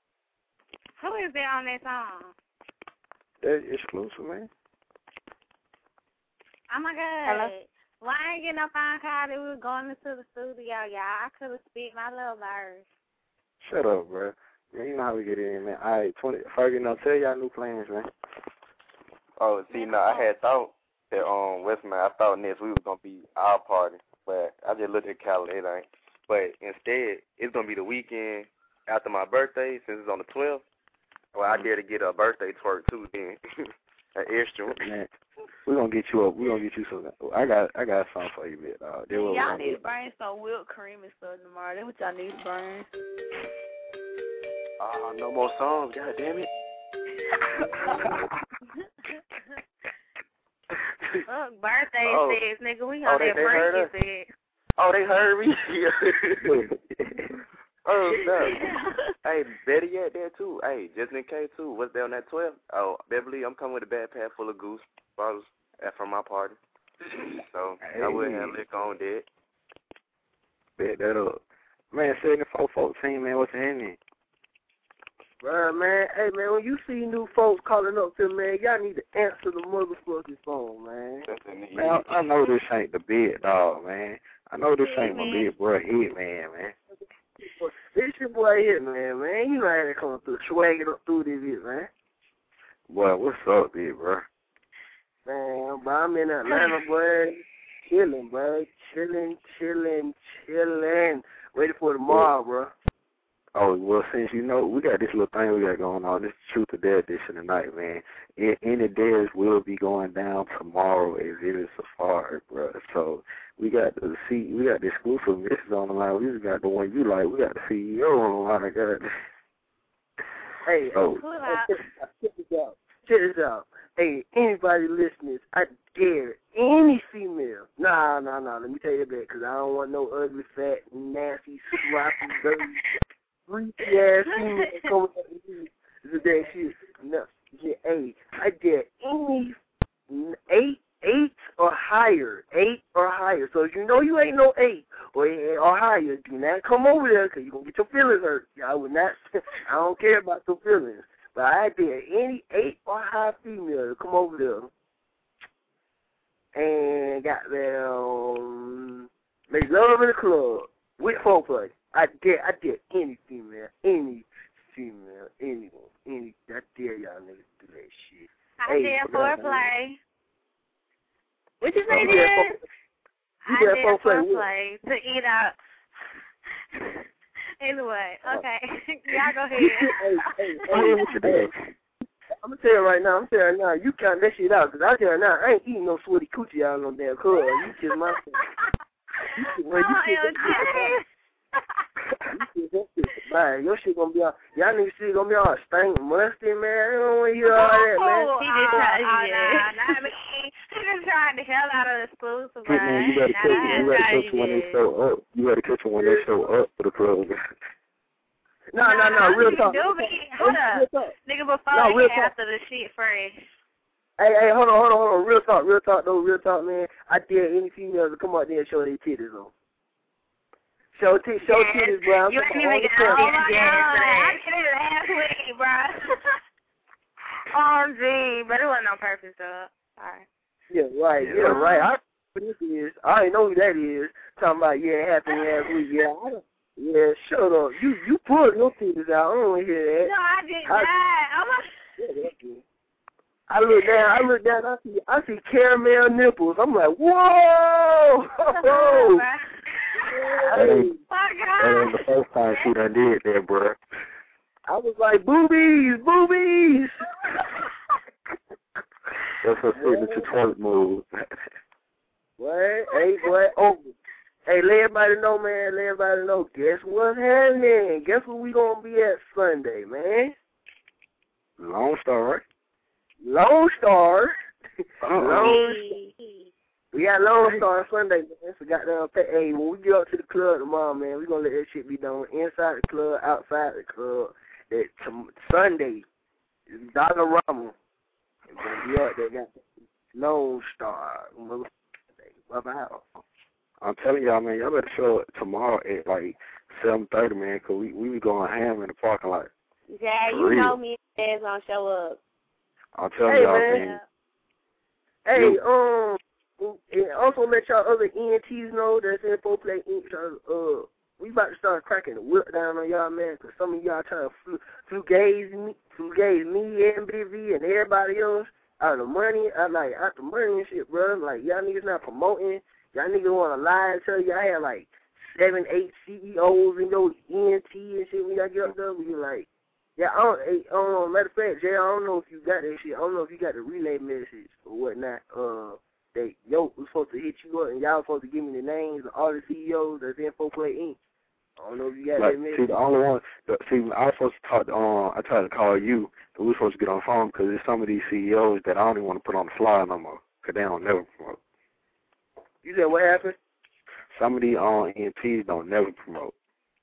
Who is that on that song? That's exclusive, man. Oh my God. Hello? Why I ain't getting no phone call that we were going into the studio, y'all? I could have spit my little bird. Shut up, bro. Man, you know how we get in, man. All right, twenty. Fergie, now tell y'all new plans, man. Oh, see, now I had thought that um Westman, I thought next week was gonna be our party, but I just looked at the calendar, it ain't. But instead, it's gonna be the weekend after my birthday, since it's on the twelfth. Well, I dare to get a birthday twerk too, then an extra one. Man, we gonna get you up. We gonna get you some. I got, I got something for you, man. Uh, Yeah, y'all need to bring some whipped cream and stuff tomorrow. That's what y'all need to bring. Uh, no more songs, god damn it. Look, birthday Oh. says, nigga, we Oh, on they- that they heard break, us? you said. Oh, they heard me. Oh, no. Hey, better yet, there too. Hey, just in case too. What's there on that twelve? Oh, Beverly, I'm coming with a backpack full of goose bottles from my party. So I will have liquor on deck. Bet that up. Man, seventy-four fourteen, man, what's in it? Well, man, hey, man, when you see new folks calling up to me, man, y'all need to answer the motherfucking phone, man. Man, I, I know this ain't the big dog, man. I know this ain't my big bro Hit Man, man. This your boy Hit Man, man. You know how they come through, swagging up through this shit, man. Boy, what's up, big bro? Man, but I'm in Atlanta, boy. Chilling, bro. Chilling, chilling, chilling. Waiting for tomorrow, bro. Oh, well, since you know, we got this little thing we got going on, this Truth or Dare edition tonight, man. In, Any Dares will be going down tomorrow as it is Safari, bro. So we got the C, we got the exclusive misses on the line. We just got the one you like. We got the C E O on the line. God. Hey, oh. hey, check this out. Check this out. Hey, anybody listening, I dare any female. Nah, nah, nah. Let me tell you that because I don't want no ugly, fat, nasty, sloppy, dirty, freaky ass female coming up to me. This is that shit. No, yeah, hey, I dare any eight, eight or higher, eight or higher. So if you know you ain't no eight or or higher, do not come over there because you're gonna get your feelings hurt. I would not. I don't care about your feelings. But I dare any eight or higher female to come over there and got them make love in the club with foreplay. I dare, I dare any female, any female, anyone, any. I dare y'all niggas do that shit. I hey, dare foreplay. What you Oh, say, you dare Dad? You I dare dare foreplay. foreplay to eat out. Anyway, okay. Y'all go ahead. hey, hey, hey, hey. I'm gonna tell you right now. I'm telling you right now. You count that shit out, cause I tell you now, I ain't eating no sweaty coochie out on no damn club. You kiss my. You kiss, well, you kiss that you kiss that shit. Man, your shit gonna be all. Y'all niggas shit gonna be all stank, musty, man. I don't want to hear all that, man. He just trying. Oh, nah, nah, I mean, he just trying the hell out of the exclusive, Hey, man, you gotta catch them. You gotta catch them when they show up. You gotta catch them when they show up for the club. No, no, no, real talk. Do me. Hold up. Nigga, before No, real and talk. after the shit fresh. Hey, hey, hold on, hold on, hold on. Real talk, real talk, though, real talk, man. I dare any female to come out there and show their titties on. Show, t- show Yes. titties, bro. I'm You ain't talking even all the get out time. of the I did it last week, bro. Oh, gee. But it wasn't on purpose, though. Sorry. Yeah, right, yeah, right. I know who this is. I already know who that is. Talking about, yeah, it happened last week. Yeah, I don't. Yeah, shut up. You you pulled your titties out. I don't want to hear that. No, I did I, not. I'm a... yeah, that's good. I look down. I look down. I see. I see caramel nipples. I'm like, whoa! That ain't, My God. that ain't the first time she done did that, bro. I was like, boobies, boobies. That's her signature toilet move. What? Hey, what? Oh, hey, let everybody know, man. Let everybody know. Guess what's happening? Guess what we gonna be at Sunday, man? Lone Star, right? Lone Star. Uh-uh. Lone Star. We got Lone Star Sunday, man. So goddamn, hey, when we get up to the club tomorrow, man, we gonna let that shit be done inside the club, outside the club. That t- Sunday, Dollarama. It's gonna be up there. Got Lone Star. Bye-bye. I'm telling y'all, man, y'all better show up tomorrow at like seven thirty, man, because we, we be going ham in the parking lot. Yeah, For you real. know me and Dad's gonna show up. I'm telling Hey, y'all, man. man. Hey, um, and also let y'all other E N Ts know that's in Info Play Incorporated. Uh, we about to start cracking the whip down on y'all, man, because some of y'all trying to flu, flu gaze me, flu gaze me and B V and everybody else out of the money, out like out the money and shit, bro. Like y'all niggas not promoting. Y'all niggas want to lie and tell y'all had like seven, eight C E Os in your E N T and shit when y'all get up there. We like, yeah, I don't, hey, I don't know. Matter of fact, Jay, I don't know if you got that shit. I don't know if you got the relay message or whatnot. Uh, that yo was supposed to hit you up and y'all supposed to give me the names of all the C E Os that's in Info Play Incorporated. I don't know if you got Like, that message. see, the only one, the, see, I was supposed to talk to, um, I tried to call you, but we were supposed to get on the phone because there's some of these C E Os that I don't even want to put on the flyer no more because they don't never promote. You said what happened? Some of these um, E N Ts don't never promote.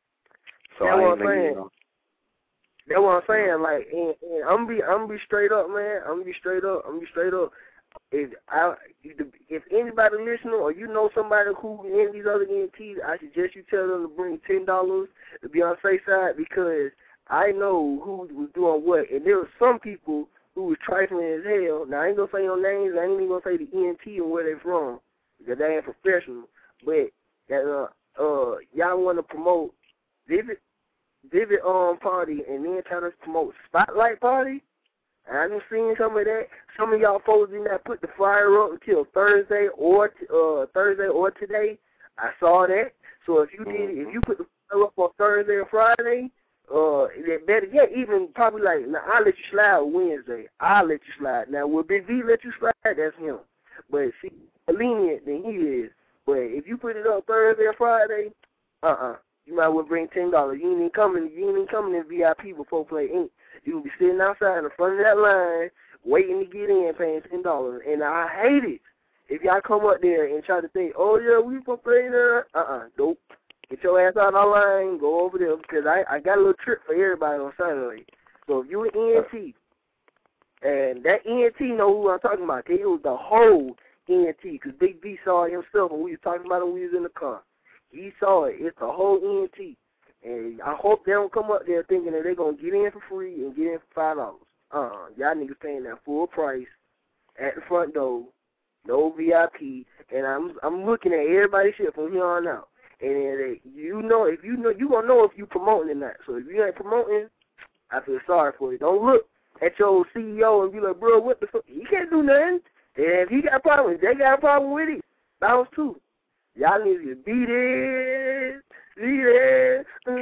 So That's I what ain't I'm thinking, saying. you know. That's what I'm saying. Like, and, and I'm be, I'm be straight up, man. I'm be straight up. I'm be straight up. If I, if anybody listening or you know somebody who in these other E N Ts, I suggest you tell them to bring ten dollars to be on the safe side because I know who was doing what, and there were some people who was trifling as hell. Now I ain't gonna say no names. I ain't even gonna say the E N T and where they from because they ain't professional. But that uh uh y'all want to promote Vivid Vivid um party and then try to promote Spotlight party. And I done seen some of that. Some of y'all folks did not put the flyer up until Thursday or uh Thursday or today. I saw that. So if you did, if you put the flyer up on Thursday or Friday, Uh, better yet, even probably like, now I'll let you slide Wednesday. I'll let you slide. Now, will Big V let you slide? That's him. But see, lenient than he is. But if you put it up Thursday or Friday, uh-uh. You might well bring ten dollars. You ain't even coming, you ain't even coming in V I P before play ink. You will be sitting outside in the front of that line, waiting to get in, paying ten dollars. And I hate it if y'all come up there and try to think, oh, yeah, we for play there. Uh-uh, nope. Get your ass out of our line, go over there, because I, I got a little trip for everybody on Saturday. So if you an E N T, and that E N T know who I'm talking about, it was the whole E N T, because Big V saw it himself when we was talking about it when we was in the car. He saw it. It's the whole E N T. And I hope they don't come up there thinking that they're going to get in for free and get in for five dollars. Uh-uh. Y'all niggas paying that full price at the front door, no V I P, and I'm I'm looking at everybody's shit from here on out. And they, you know, if you know, you gonna know if you promoting or not. So if you ain't promoting, I feel sorry for you. Don't look at your C E O and be like, bro, what the fuck? He can't do nothing. And if he got a problem, if they got a problem with it, bounce too. Y'all need to be there, be there.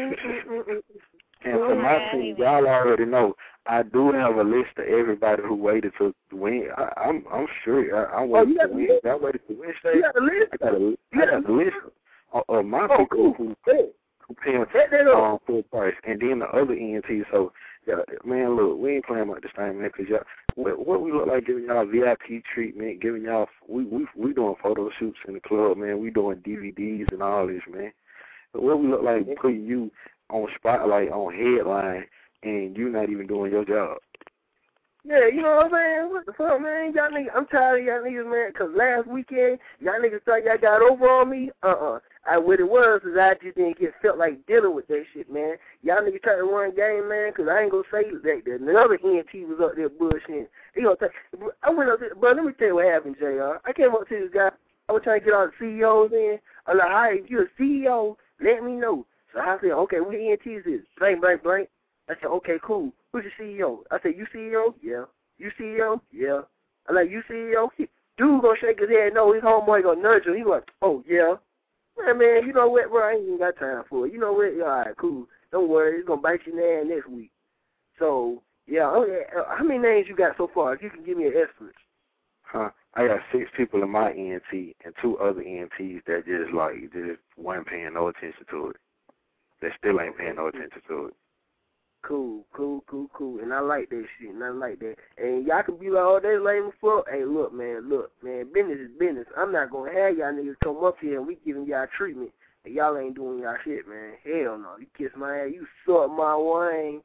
And for my team, y'all already know, I do have a list of everybody who waited to win. I, I'm I'm sure I, I waited oh, to win. I waited to win. You got the list? I got a, I got the list of, of my oh, people cool. who who paying um, full price, and then the other E N Ts. So, yeah, man, look, we ain't playing about this thing, man, because y'all, what, what we look like giving y'all V I P treatment, giving y'all, we we we doing photo shoots in the club, man. We doing D V Ds and all this, man. But what we look like putting you on spotlight, on headline, and you not even doing your job. Yeah, you know what I'm saying? What the fuck, man? Y'all niggas, I'm tired of y'all niggas, man, because last weekend, y'all niggas thought y'all got over on me. Uh-uh. I, what it was is I just didn't get felt like dealing with that shit, man. Y'all niggas try to run game, man, because I ain't going to say that. that another E N T was up there bullshitting. He gonna take, I went up there, bro, let me tell you what happened, J R. I came up to this guy. I was trying to get all the C E Os in. I'm like, all right, if you're a C E O, let me know. So I said, okay, what E N T is this? Blank, blank, blank. I said, okay, cool. Who's your C E O? I said, you C E O? Yeah. You C E O? Yeah. I'm like, you C E O? He, dude gonna shake his head. No, his homeboy gonna nudge him. He like, oh, yeah. Man, man, you know what, bro? I ain't even got time for it. You know what? Yeah, all right, cool. Don't worry. It's gonna bite you in the ass next week. So, yeah, okay, how many names you got so far? If you can give me an estimate. Huh? I got six people in my E N T and two other E N Ts that just, like, just weren't paying no attention to it. They still ain't paying no attention to it. Cool, cool, cool, cool. And I like that shit, and I like that. And y'all can be like, oh, they lame as fuck. Hey, look, man, look, man, business is business. I'm not going to have y'all niggas come up here and we giving y'all treatment, and y'all ain't doing y'all shit, man. Hell no. You kiss my ass, you suck my wine.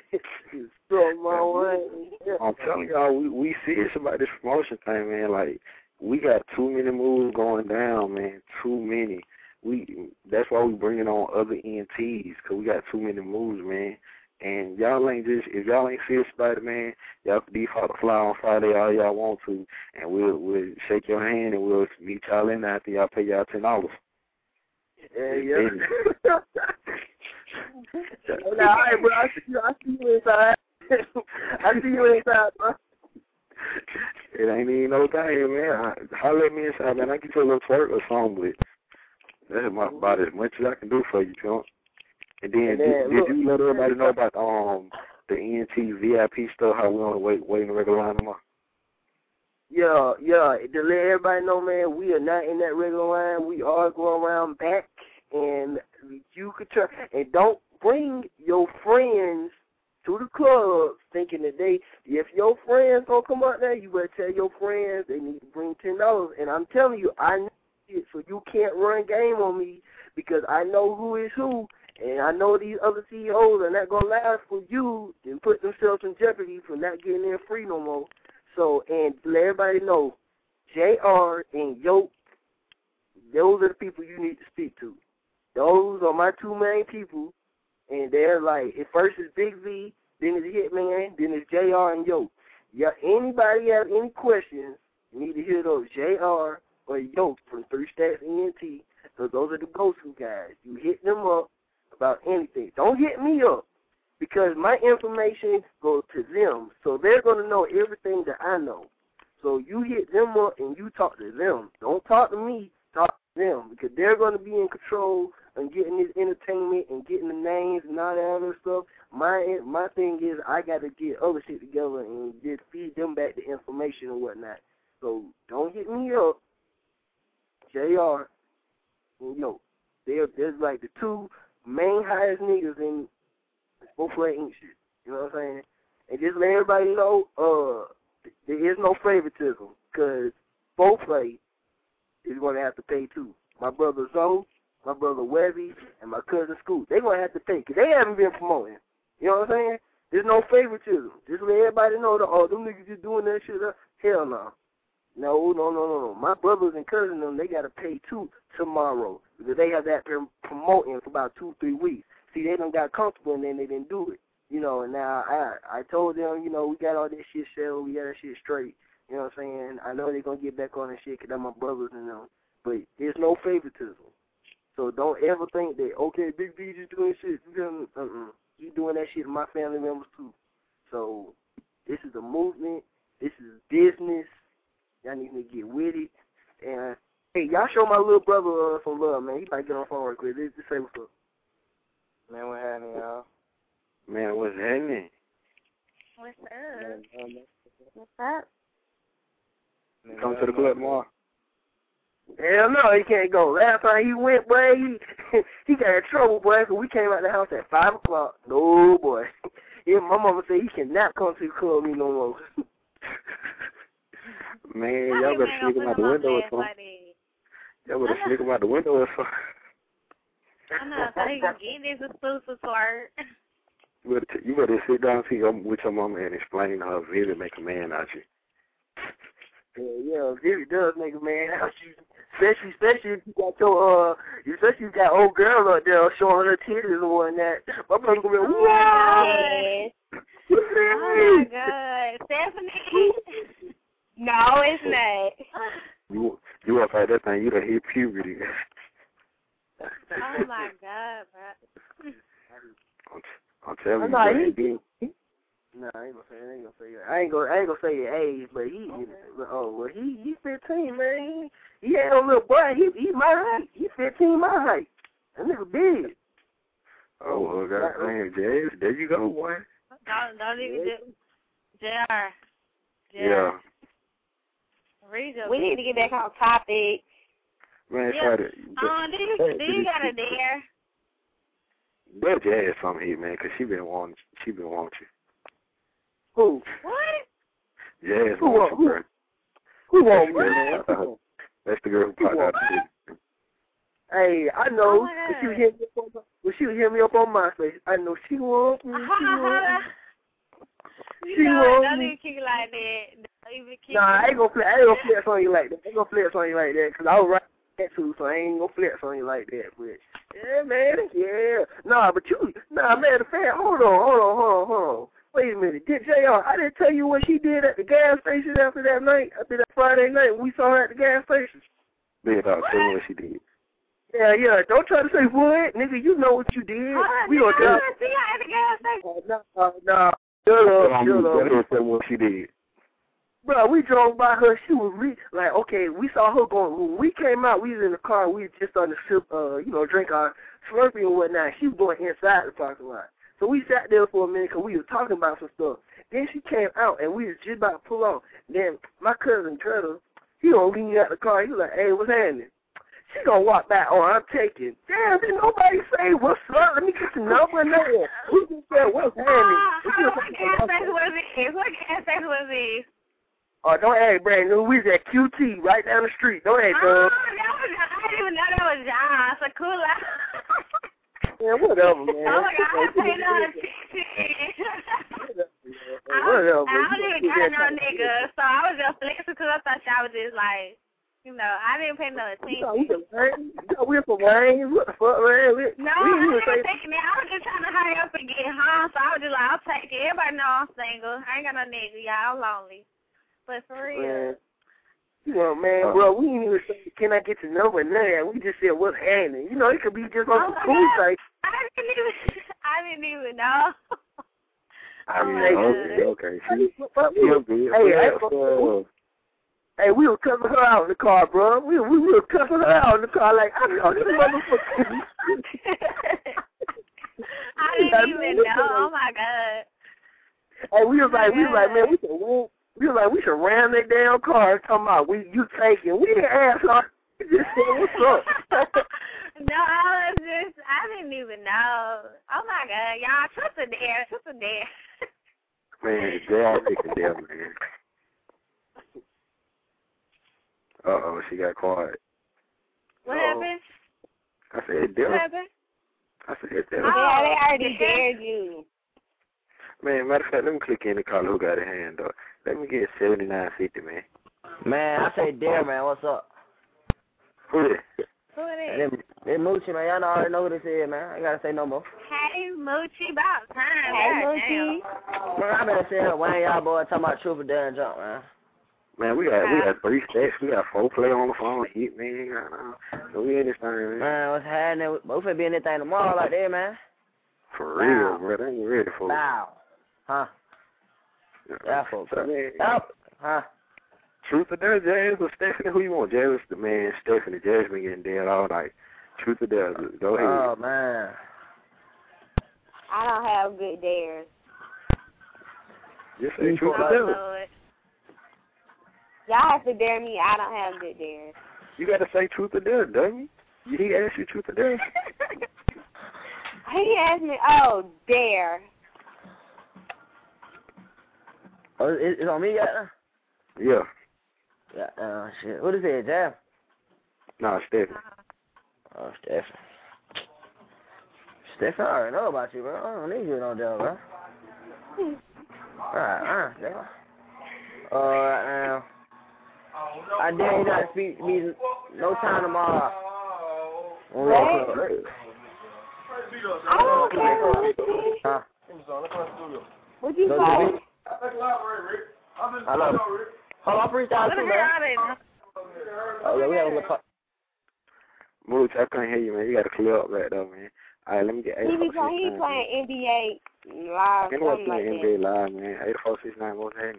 You suck my wine. I'm telling y'all, we, we serious about this promotion thing, man. Like, we got too many moves going down, man, too many. We That's why we bringing on other E N Ts, because we got too many moves, man. And y'all ain't just, if y'all ain't serious about it, man, y'all can default to fly on Friday all y'all want to, and we'll we'll shake your hand and we'll meet y'all in there after y'all pay y'all ten dollars. Yeah, yeah. Now, all right, bro, I see you, I see you inside. I see you inside, bro. It ain't even no thing, man. Holler at me inside, man. I can tell a little twerk or something, but that's my, about as much as I can do for you, pimp. And then, and then did, look, did you let everybody know about um the E N T V I P stuff, how we on the wait, wait in the regular line tomorrow? Yeah, yeah. To let everybody know, man, we are not in that regular line. We are going around back, and you could try. And don't bring your friends to the club thinking that they, if your friends don't come out there, you better tell your friends they need to bring ten dollars. And I'm telling you, I know it, so you can't run game on me because I know who is who. And I know these other C E Os are not going to last for you and put themselves in jeopardy for not getting in free no more. So, and let everybody know, J R and Yoke, those are the people you need to speak to. Those are my two main people. And they're like, at first it's Big V, then it's Hitman, then it's J R and Yoke. Yeah, anybody have any questions, you need to hear those J R or Yoke from Three Stacks E N T. So those are the go-to guys. You hit them up about anything. Don't hit me up because my information goes to them. So they're going to know everything that I know. So you hit them up and you talk to them. Don't talk to me, talk to them because they're going to be in control and getting this entertainment and getting the names and all that other stuff. My my thing is I got to get other shit together and just feed them back the information and whatnot. So don't hit me up, J R. You know, they're, they're like the two main highest niggas in both play Inc shit. You know what I'm saying? And just let everybody know, uh, there is no favoritism, because both play is going to have to pay too. My brother Zoe, my brother Webby, and my cousin Scoot, they're going to have to pay, because they haven't been promoting. You know what I'm saying? There's no favoritism. Just let everybody know that, oh, them niggas just doing that shit. Hell no. No, no, no, no, no. My brothers and cousins, them, they got to pay too tomorrow, because they have that been promoting for about two, three weeks. See, they done got comfortable and then they didn't do it. You know, and now I I told them, you know, we got all this shit settled, we got that shit straight. You know what I'm saying? I know they're going to get back on that shit because they're my brothers and them. But there's no favoritism. So don't ever think that, okay, Big B just doing shit. Uh-uh. He's doing that shit to my family members too. So this is a movement. This is business. Y'all need to get with it. And, hey, y'all show my little brother uh, some love, man. He might get on the phone right quick. Just say what's up. Man, what happening, y'all? Man, what's happening? What's up? What's up? Come to the club tomorrow. Hell no, he can't go. Last time he went, boy, he, he got in trouble, boy, because we came out the house at five o'clock. No, boy. Yeah, my mama said he cannot come to the club with me no more. Man, y'all better sneak him out the window or something. Y'all better sneak him out the window or something. I know, so he can get this exclusive part. You better, you better sit down see, um, with your mama and explain how Vivi make a man out you. Yeah, yeah, Vivi does make a man out you. Especially, especially if you got your, uh, especially if you got old girl up there showing her titties and whatnot. My brother gonna be like, oh, wow! Oh my God, Stephanie. No, it's not. You, you up at that thing, you done hit puberty. Oh my God, bro. I'm, I'm telling you, nah, man. He, he, nah, I ain't gonna say. I ain't gonna say. I ain't gonna. I ain't gonna say your age, but he. Okay. Oh, well, he. He fifteen, man. He, he ain't no little boy. He. He my height. He fifteen, my height. That nigga big. Oh, well, God, man, Jazz, there you go, boy. Don't don't even do. J R. Yeah. We need to get back on topic. Man, yeah. try to. Um, do you, do you got a dare? Better Jazz something here, man, because she been wanting, she been wanting you. Who? What? Jazz who wants you, bro. Who wants me, man? Uh, that's the girl who popped out the Hey, I know. Oh when she would hit me up on, when she would hit me up on my face, I know she wants me. She wants me. You She know, wants don't me. even kick it like that. Don't even kick Nah, it. I ain't gonna flex. I ain't gonna flex on you like that. I ain't gonna flex on you like that, cause I was right that too, so I ain't gonna flex on you like that. But yeah, man, yeah. Nah, but you, nah, man, the fan. Hold on, hold on, hold on, hold on. Wait a minute, did J R? I didn't tell you what she did at the gas station after that night, after that Friday night when we saw her at the gas station. Yeah, dog, tell me what she did. Yeah, yeah. Don't try to say what, nigga. You know what you did. Hold on, we gonna nigga, tell. I see her at the gas station. Nah, nah, nah. Shut up, shut up. Tell me tell me what she did. Bro, we drove by her. She was re- like, okay, we saw her going. When we came out, we was in the car. We just started to sip, uh, you know, drink our Slurpee and whatnot. She was going inside the parking lot. So we sat there for a minute because we was talking about some stuff. Then she came out, and we was just about to pull off. Then my cousin, Curtis, he gonna lean me out the car. He was like, hey, what's happening? She gonna walk back, oh, I'm taking. Damn, did nobody say, what's up? Let me get the number. No. We just said, what's happening? Uh, what gas station was it? What gas station was it? Oh, don't act brand new. We was at Q T right down the street. Don't act, Oh, dog. that was, I didn't even know that was John. So cool. Yeah, whatever, man. Oh, my God, I paid on a I Whatever. I don't even got no nigga, so I was just flexing because I thought y'all was just like, you know, I didn't pay no attention. You know, we from Wayne. What the fuck, man? We, no, we I even didn't say, think that. I was just trying to hurry up and get home, so I was just like, I'll take it. Everybody know I'm single. I ain't got no nigga, y'all. I'm lonely. But for real. Man. You know, man, bro, we didn't even say, can I get your number? None. We just said, what's happening? You know, it could be just on Oh, some my cool God. type. I didn't even, I didn't even know. I Oh, mean, my okay, God. okay. She, Fuck she you. a good. Hey, Yeah, I- uh, Hey, we were cussing her out in the car, bro. We we, we were cussing her out in the car like, I know this motherfucker. I didn't even know. Oh my god. Hey, we was like, we was like, man, we should win. We was like, we should ram that damn car. Talking about we, you taking. We didn't ask her. We just said, what's up? No, I was just, I didn't even know. Oh my god, y'all, trust a dare, trust a dare. Man, Dad taking there, man. Uh oh, she got quiet. What Uh-oh. happened? I said, Dale. What happened? I said, Dale. Oh, Yeah, they already dared you. Man, matter of fact, let me click in the call who got a hand up. Let me get seventy-nine fifty, man. Man, I say dare, man. What's up? Who is it? Who it Hey, is? this, this Moochie, man. Y'all already know who this is, man. I ain't gotta say no more. Hey, Moochie, about time. Hey, God Moochie. Man, I been sitting here Wayne y'all boys talking about truth or dare and jump, man. Man, we got we got three stacks. We got four play on the phone. Hit man, so we in this thing, man. Man, what's happening? We finna be in this thing tomorrow like that, man. For real, bro. They ain't ready for it. Wow. Huh? Yeah, folks. So, man, Yep. Huh? truth or dare, Jazz or Stephanie? Who you want? Jazz, the man. Stephanie, Jazz been getting dead all night. Truth or dare? Go ahead. Oh, man. I don't have good dares. Just say truth or Oh, dare. Lord. Y'all have to dare me. I don't have good dares. You got to say truth or dare, dummy. He asked you truth or dare. He asked me, oh, dare. Oh, it, it's on me yet? Huh? Yeah. Yeah, uh, shit. What is it, Jam? Nah, Stephanie. Oh, Stephanie. Stephanie, I already know about you, bro. I don't need you no job, bro. Alright, alright, Stephanie. Alright, now. I dare you not to speak to me no time tomorrow. On What? Club. I don't care what it is. Huh? What you No, say? Jimmy? I love it. Oh, I freestyle Let too, me hear man. all that. Oh, yeah, we have a little part. Mooch, I can't hear you, man. You got to clear up right there, man. All right, let me get eight He be four playing, he six be nine. playing N B A live, Ain't nobody something like playing N that. B A live, man. eight four six nine, what's happening?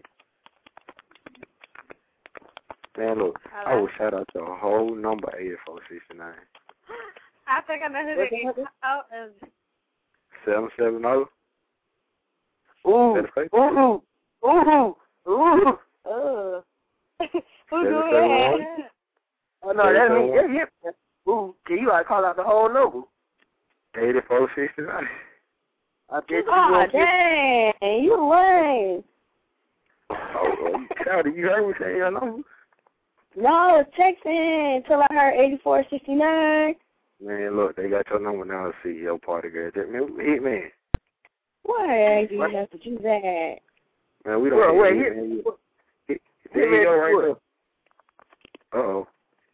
Man, look, I Hello? will shout out the whole number eight four six nine. I think I know who that is. Oh, uh, seven seven zero. Ooh, ooh, ooh, ooh. Ugh. Who Seven, do seven, it? Oh, no, that means, yeah, yeah. Ooh, can you like call out the whole number? eighty-four sixty-nine. I bet you Oh, won't get- dang. You lame. Oh, oh, you shouted. You heard me say your number? No, I was texting until I heard eighty-four sixty-nine. Man, look, they got your number now, C E O party girl. That- Man, hit man. Why do you have to do that? Man, we don't Well, hit wait, hit, hit- man. hit- Hit, hit there man you go to right what? there. Uh-oh.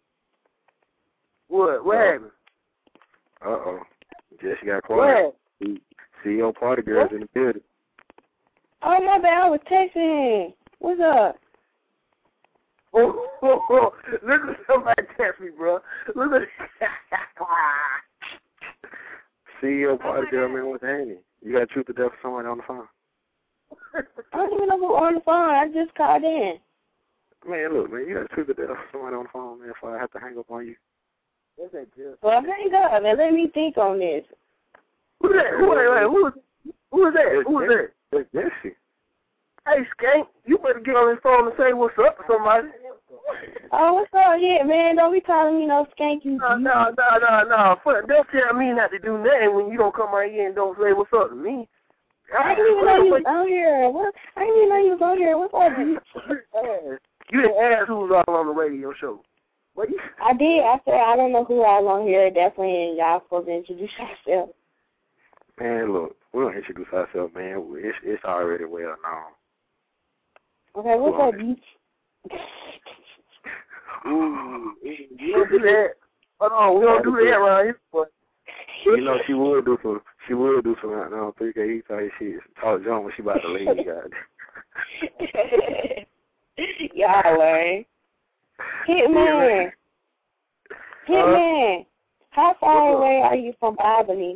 What? What Oh. happened? Uh-oh. Jesse got What quiet. happened? C E O party girls in the building. Oh, my bad. I was texting. What's up? Oh, oh, oh. Look at somebody text me, bro. Look at C E O party girl, man, what's happening? You got truth or dare for somebody on the phone? I don't even know who on the phone. I just called in. Man, look, man, you got truth or dare for somebody on the phone, man, before I have to hang up on you. What's that, Jill? Well, hang up and let me think on this. Who's that? Who, wait, wait, who is, who is that? Who is that? That's Jesse. Hey, Skank, you better get on this phone and say what's up to somebody. Oh, what's up? Yeah, man. Don't be calling me no skanky. No, no, no, no, no. Fuck, don't tell me not to do nothing when you don't come right here and don't say what's up to me. I didn't even know you was on here. What? I didn't even know you was on here. What's up, dude? You didn't ask who was all on the radio show. What you? I did. I said I don't know who all on here. Definitely, and y'all supposed to introduce yourself. Man, look, we don't introduce ourselves, man. It's it's already well known. Okay, what's Who up, on bitch? Ooh, you don't do that. Hold on, we don't do that around here. But You know, she would do some, she would do some right now, three K E type shit. Talk John when she about to leave, God. Y'all learn. Hitman. Hitman. How far away are you from Albany?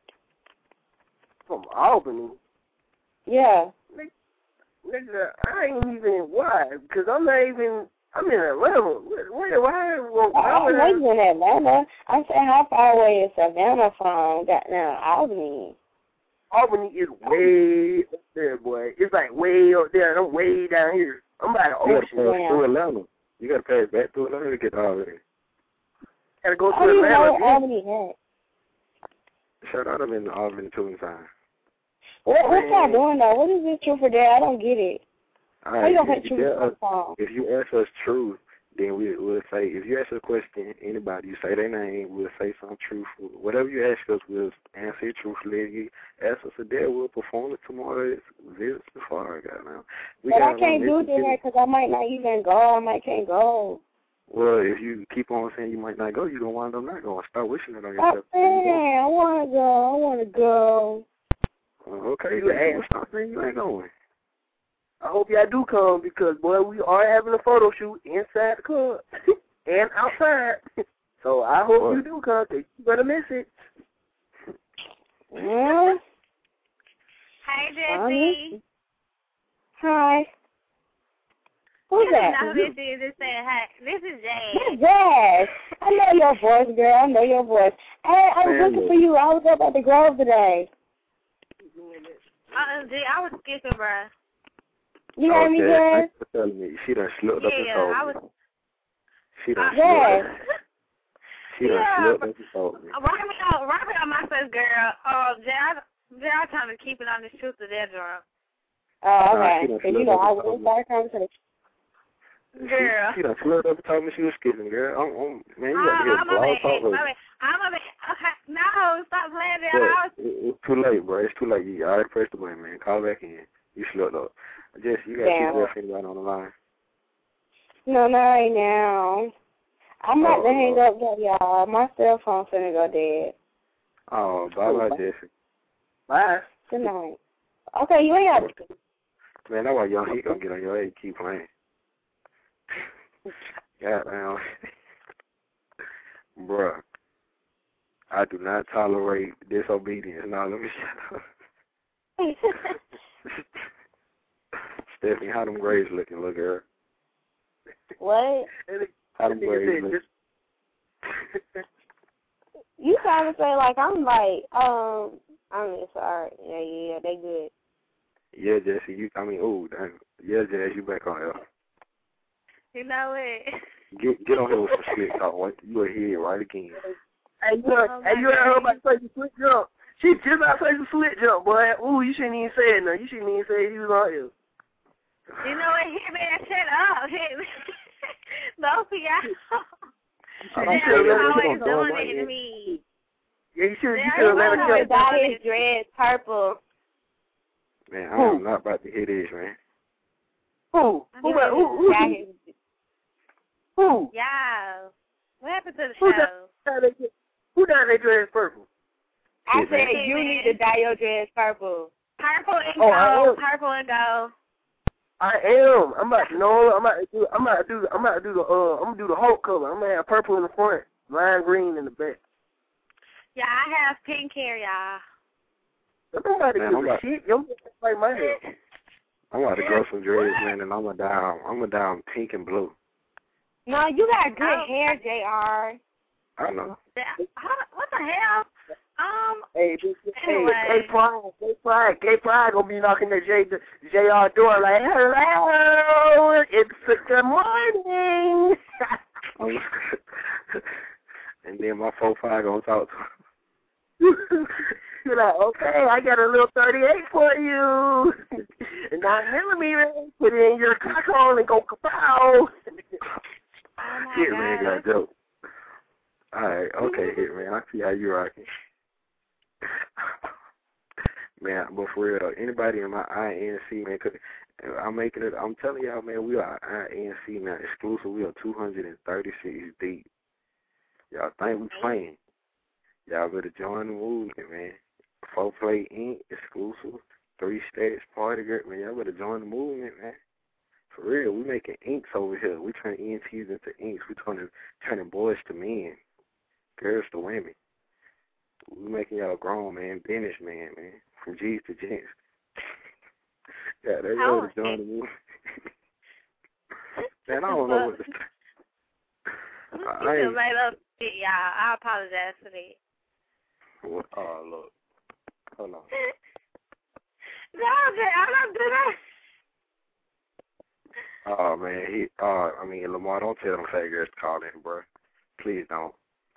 from Albany, Yeah. nigga, I ain't even, why? Because I'm not even, I'm in Atlanta. Where? Why? Why, I why would know I? you in Atlanta. I'm saying, how far away is Savannah from goddamn Albany? Albany is way up there, boy. It's like way up there, and I'm way down here. I'm by the You gotta ocean. pass through Atlanta. You gotta pass back through Atlanta to get to Albany. Gotta go I to don't even know Atlanta. where Albany at. Shut out, I'm in Albany two times. What, what y'all doing though? What is this truth or dare? I don't get it. All How right, you gonna if, put you truth tell on us, the phone? if you ask us truth, then we, we'll say, if you ask us a question, anybody, you say their name, we'll say something truthful. Whatever you ask us, we'll answer it truthfully. If you ask us a day, we'll perform it tomorrow. It's this far, goddamn. We But got I can't do that because I might not even go. I might can't go. Well, if you keep on saying you might not go, you're going to wind up not going. Start wishing it on Stop yourself. saying, I want to go. I want to go. Uh, okay, You then ask. stop saying you ain't going. I hope y'all do come because, boy, we are having a photo shoot inside the club and outside. So I hope What? you do come because you're going to miss it. Yeah. Hey, Honey? Jesse. Hi. Who's You that? know who this is. Just saying, hey, this is Jazz. It's Jazz. I know your voice, girl. I know your voice. Hey, I was Man, looking for you. I was up at the Grove today. Uh-uh, G, I was skipping, bruh. You heard me, Okay, Jazz? thanks for telling me. She done slipped up and Yeah, told I me. was. She done Uh, slipped Jazz. up. She done Yeah, slipped but- up and told me. Rock me on, rock me on my face, girl. Oh, Jazz, Jazz trying to keep it on the truth of that drunk. Oh, Nah, okay. she done Because, you slipped know, up I and will told me. start a conversation. Girl. She, she done slipped up and told me she was skipping, girl. I'm, I'm, man, you Oh, got to hear I'm a blog bad. talk. My bad. I'm a bad. Okay, no, stop playing that. But I was. it, it's too late, bro. It's too late. You already pressed the button, man. Call back in. You slipped up. Jess, you got to keep Damn. your finger right on the line. No, not right now. I'm about Oh, to hang Lord. up, though, y'all. My cell phone's finna go dead. Oh, bye-bye, Jesse. Bye. Good night. Okay, you ain't got to. Man, that's why young he gonna get on your head and keep playing. Goddamn. Bruh. I do not tolerate disobedience. Now, let me shut up. Stephanie, how them grades looking, little girl? What? How them grades looking? You trying to say, like, I'm like, um, I'm just sorry. Yeah, yeah, yeah, they good. Yeah, Jesse, you, I mean, oh, damn. Yeah, Jesse, you back on here. You know what? Get get on here with some slick talk. What you are here right again. Hey, you heard, Oh, hey, my you heard her God. about to say some slick jump. She just about to say some slick jump, boy. Ooh, you shouldn't even say it now. You shouldn't even say he was on here. You know what? Hit me and shut up. Hit me. Both of y'all. I'm You Jazz should've let her always jump, boy. doing it to me. Yeah, you should you Yeah, should have you let her know jump. it. Dye his dreads purple. Man, I am not about to hear this, man. Who? Who? Who? Who? Who? Dye his, Who? Yeah. What happened to the Who show? down there? Who down there dressed purple? I Shit, said man. you need to dye your dreads purple. Purple and Oh, I gold. am. Purple and gold. I am. I'm about to know. I'm about to do. I'm about to do. I'm about to do the. Uh, I'm gonna do the Hulk color. I'm gonna have purple in the front, lime green in the back. Yeah, I have pink hair, y'all. I'm about to Man, do I'm the about- shit. Yo, like my hair. I'm about to grow some dreads, man, and I'm gonna dye. I'm gonna dye them pink and blue. No, you got good Oh. hair, J R. I know. Yeah. Huh? What the hell? Um. Hey, this, hey, Anyway. hey, Pride, hey, Pride, K Pride gonna be knocking at J, J R door like, hello, it's good morning. And then my four five gonna talk to him. You're like, okay, I got a little thirty-eight for you. And nine millimeter, put it in your cock hole and go kapow. Oh my Hit man God. got a joke. Alright, okay, Hit man. I see how you rocking. Man, but for real, anybody in my I N C, man, cause I'm making it, I'm telling y'all, man, we are I N C now, exclusive. We are two hundred thirty-six deep. Y'all think we playing. Y'all better join the movement, man. Four Play Incorporated, exclusive, three stats, party girl, man. Y'all better join the movement, man. For real, we making inks over here. We turning E N Ts into inks. We turning turning boys to men, girls to women. We making y'all grown, man, Benish man, man, from G's to gents. Yeah, they Oh, ready to join the movement. Man, I don't know what to say. You I just ain't. made up shit, y'all. I apologize for that. What? Oh, look. Hold on. No, I don't do that. Oh, man. He. Uh, I mean, Lamar, don't tell them fat girls to call in, bro. Please don't.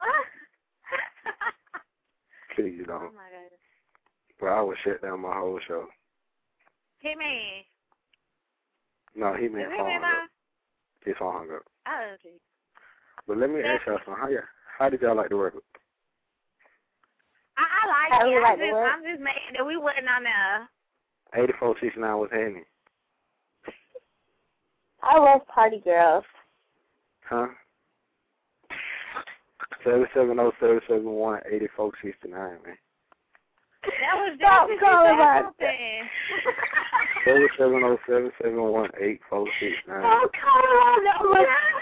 Please don't. Oh, my God. Bro, I would shut down my whole show. Hey, man. No, he meant Is he phone man hung on? up. His phone hung up. Oh, okay. But let me ask y'all something. How, y'all, how did y'all like the record? I, I like How it. you I like the just, work? I'm just mad that we wasn't on there. eighty-four sixty-nine was happening. I love party girls. Huh? seven seven zero, seven seven one, eight four six nine, man. That was Stop just calling my something. seven seven zero, seven seven one, eight four six nine. Stop calling my number.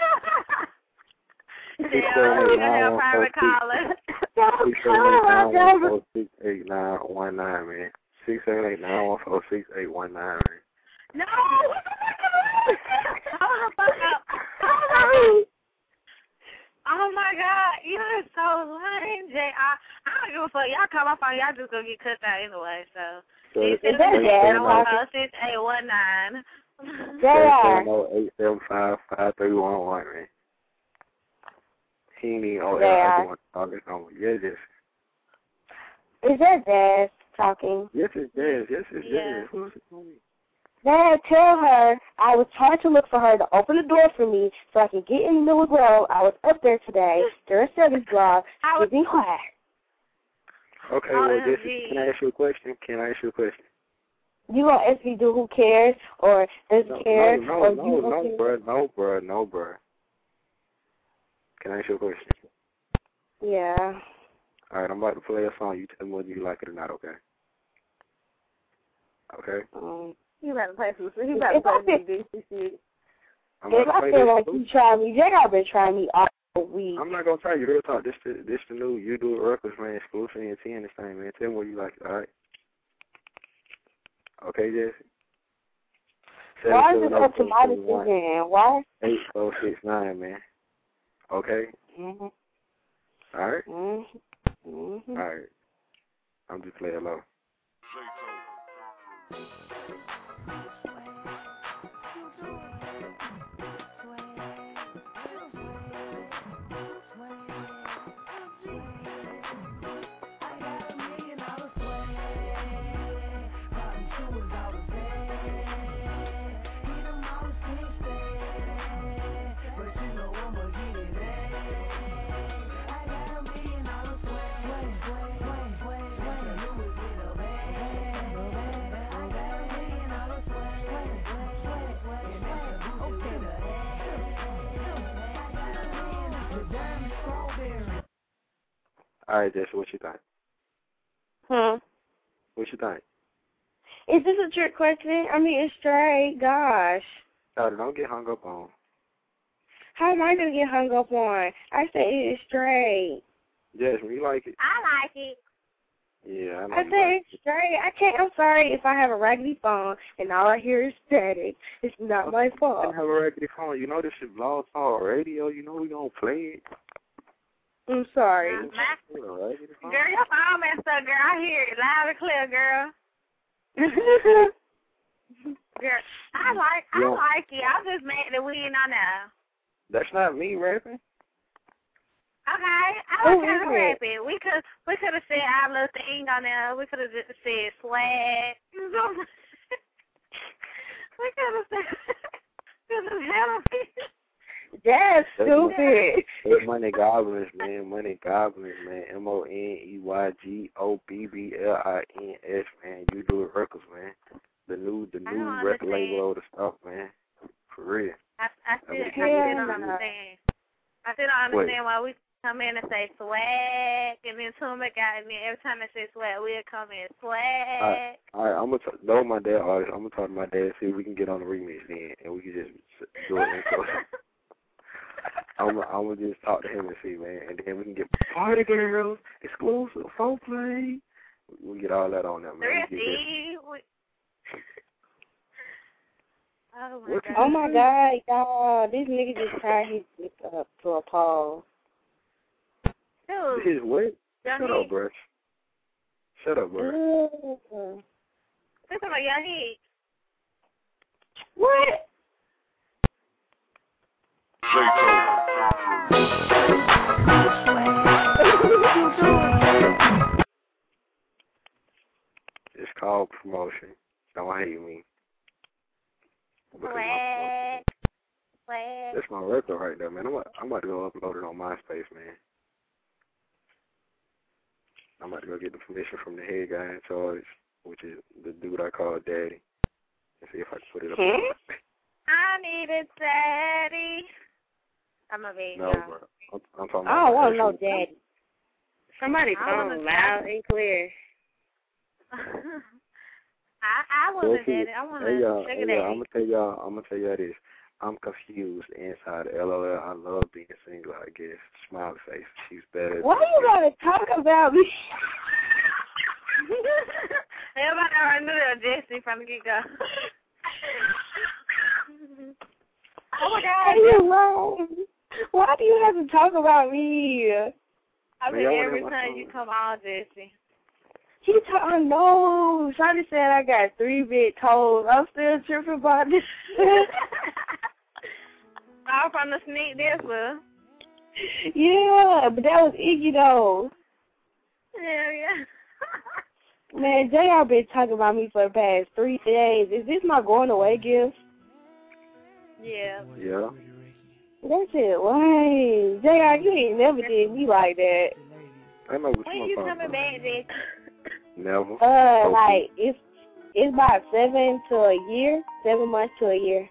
six Yeah, seven we're eight gonna nine have one private four six. callers. Stop six seven calling eight my nine one number. four six eight nine one nine, man. six seven eight nine one four six eight one nine, man. No! Hold the fuck up. Hold on. Oh my God, you are so lame, Jay. I, I don't give a fuck. Y'all call my phone, y'all just gonna get cut out anyway, so. So six it's seven eight nine one eight six eight one nine. seven zero eight seven five five three one one, man. He ain't even, oh, yeah, I want to talk this on. Yes, yes. Is that Dad talking? Yes, it's Jazz. Yes, it's Yeah. Jazz. Who's it calling? Dad, tell her I was trying to look for her to open the door for me so I could get in the middle of the road. I was up there today during service drive. Get me quiet. Okay, Oh, well, this gee. is, can I ask you a question? Can I ask you a question? You gonna ask me do who cares or doesn't No, care no, or no, you no, gonna no, care? bro, no, bro, no, bro. Can I ask you a question? Yeah. All right, I'm about to play a song. You tell me whether you like it or not, okay? Okay? Um, He about to play some. He about to if I play feel, some shit. I'm if about to I play feel this like too. you try me, Jay, I've been trying me all week. I'm not going to try you. Real talk. This the, this the new You Do It Records, man. Exclusive N T and this thing, man. Tell me whether you like it, all right? Okay, Jesse? Why is it up to my decision? Why? eight four six nine, man. Okay? Mm-hmm. All right? Mm-hmm. Mm-hmm. All right. I'm just playing low. All right, Jesse, what you think? Hmm. What you think? Is this a trick question? I mean, it's straight. Gosh. Daughter, don't get hung up on. How am I going to get hung up on? I say it is straight. Jasmine, you like it? I like it. Yeah, I know I you say like it's straight. I can't. I'm sorry if I have a raggedy phone and all I hear is static. It's not my it. fault. I have a raggedy phone. You know this is Blog Talk Radio. You know we going to play it. I'm sorry. Uh, my, You know, raggedy phone. girl, your phone messed up, girl. I hear it loud and clear, girl. Girl, I like, I Yeah. like it. I'm just mad that we ain't on there. That's not me rapping. Okay, I Who like how is to it? rap it. We could, we could have said our little thing on there. We could have just said swag. We could have said, could have had a That's That's stupid. It's Money Goblins, man. Money Goblins, man. M O N E Y G O B B L I N S, man. You Do It Records, man. The new, the I new don't record understand. label of the stuff, man. For real. I, I still, I I still mean, don't understand. I still don't Wait. understand why we come in and say swag, and then Tuma got, and then every time they say swag, we'll come in swag. All right, I'm gonna t- know my dad artist. I'm gonna talk to my dad, see if we can get on the remix then, and we can just do it. I'm, I'm gonna just talk to him and see, man, and then we can get Party Girls, exclusive, folk play. We can get all that on there, man. Three We get that. C. Oh my What god. Oh my god, y'all. This nigga just tied his dick up to a pole. Dude. His what? Young Shut up, bro. Shut up, bro. Ugh. This is my young heat. What? It's called promotion. Don't hate me. Because my What? That's my record right there, man. I'm about, I'm about to go upload it on MySpace, man. I'm about to go get the permission from the head guy in charge, which is the dude I call Daddy, and see if I can put it up. Hmm? I need a daddy. I'm a baby. No, bro. I'm, I'm talking I about don't want my no actual- daddy. Somebody I wanna phone loud and clear. I I want a Well, see, daddy. I want hey, a y'all, sugar hey, daddy. y'all, I'm gonna tell y'all, I'm gonna tell y'all this. I'm confused inside. LOL. I love being single. I guess. Smiley face. She's better. Why you gotta talk about me? Everybody already knew that Jesse from the get-go. Oh my God. Are you lying? Why do you have to talk about me? I Man, mean, y'all every wanna hear my time you come on, Jesse. She told her no. Shawty said I got three big toes. I'm still tripping about this. All from the sneak this, boo. Yeah, but that was Iggy though. Yeah, yeah. Man, J R been talking about me for the past three days. Is this my going away gift? Yeah. Yeah. That's it. Why? J R, you ain't never did me like that. I know what When you're you talking coming about. back, Jesse? Never. Uh, Okay. like it's it's about seven to a year, seven months to a year.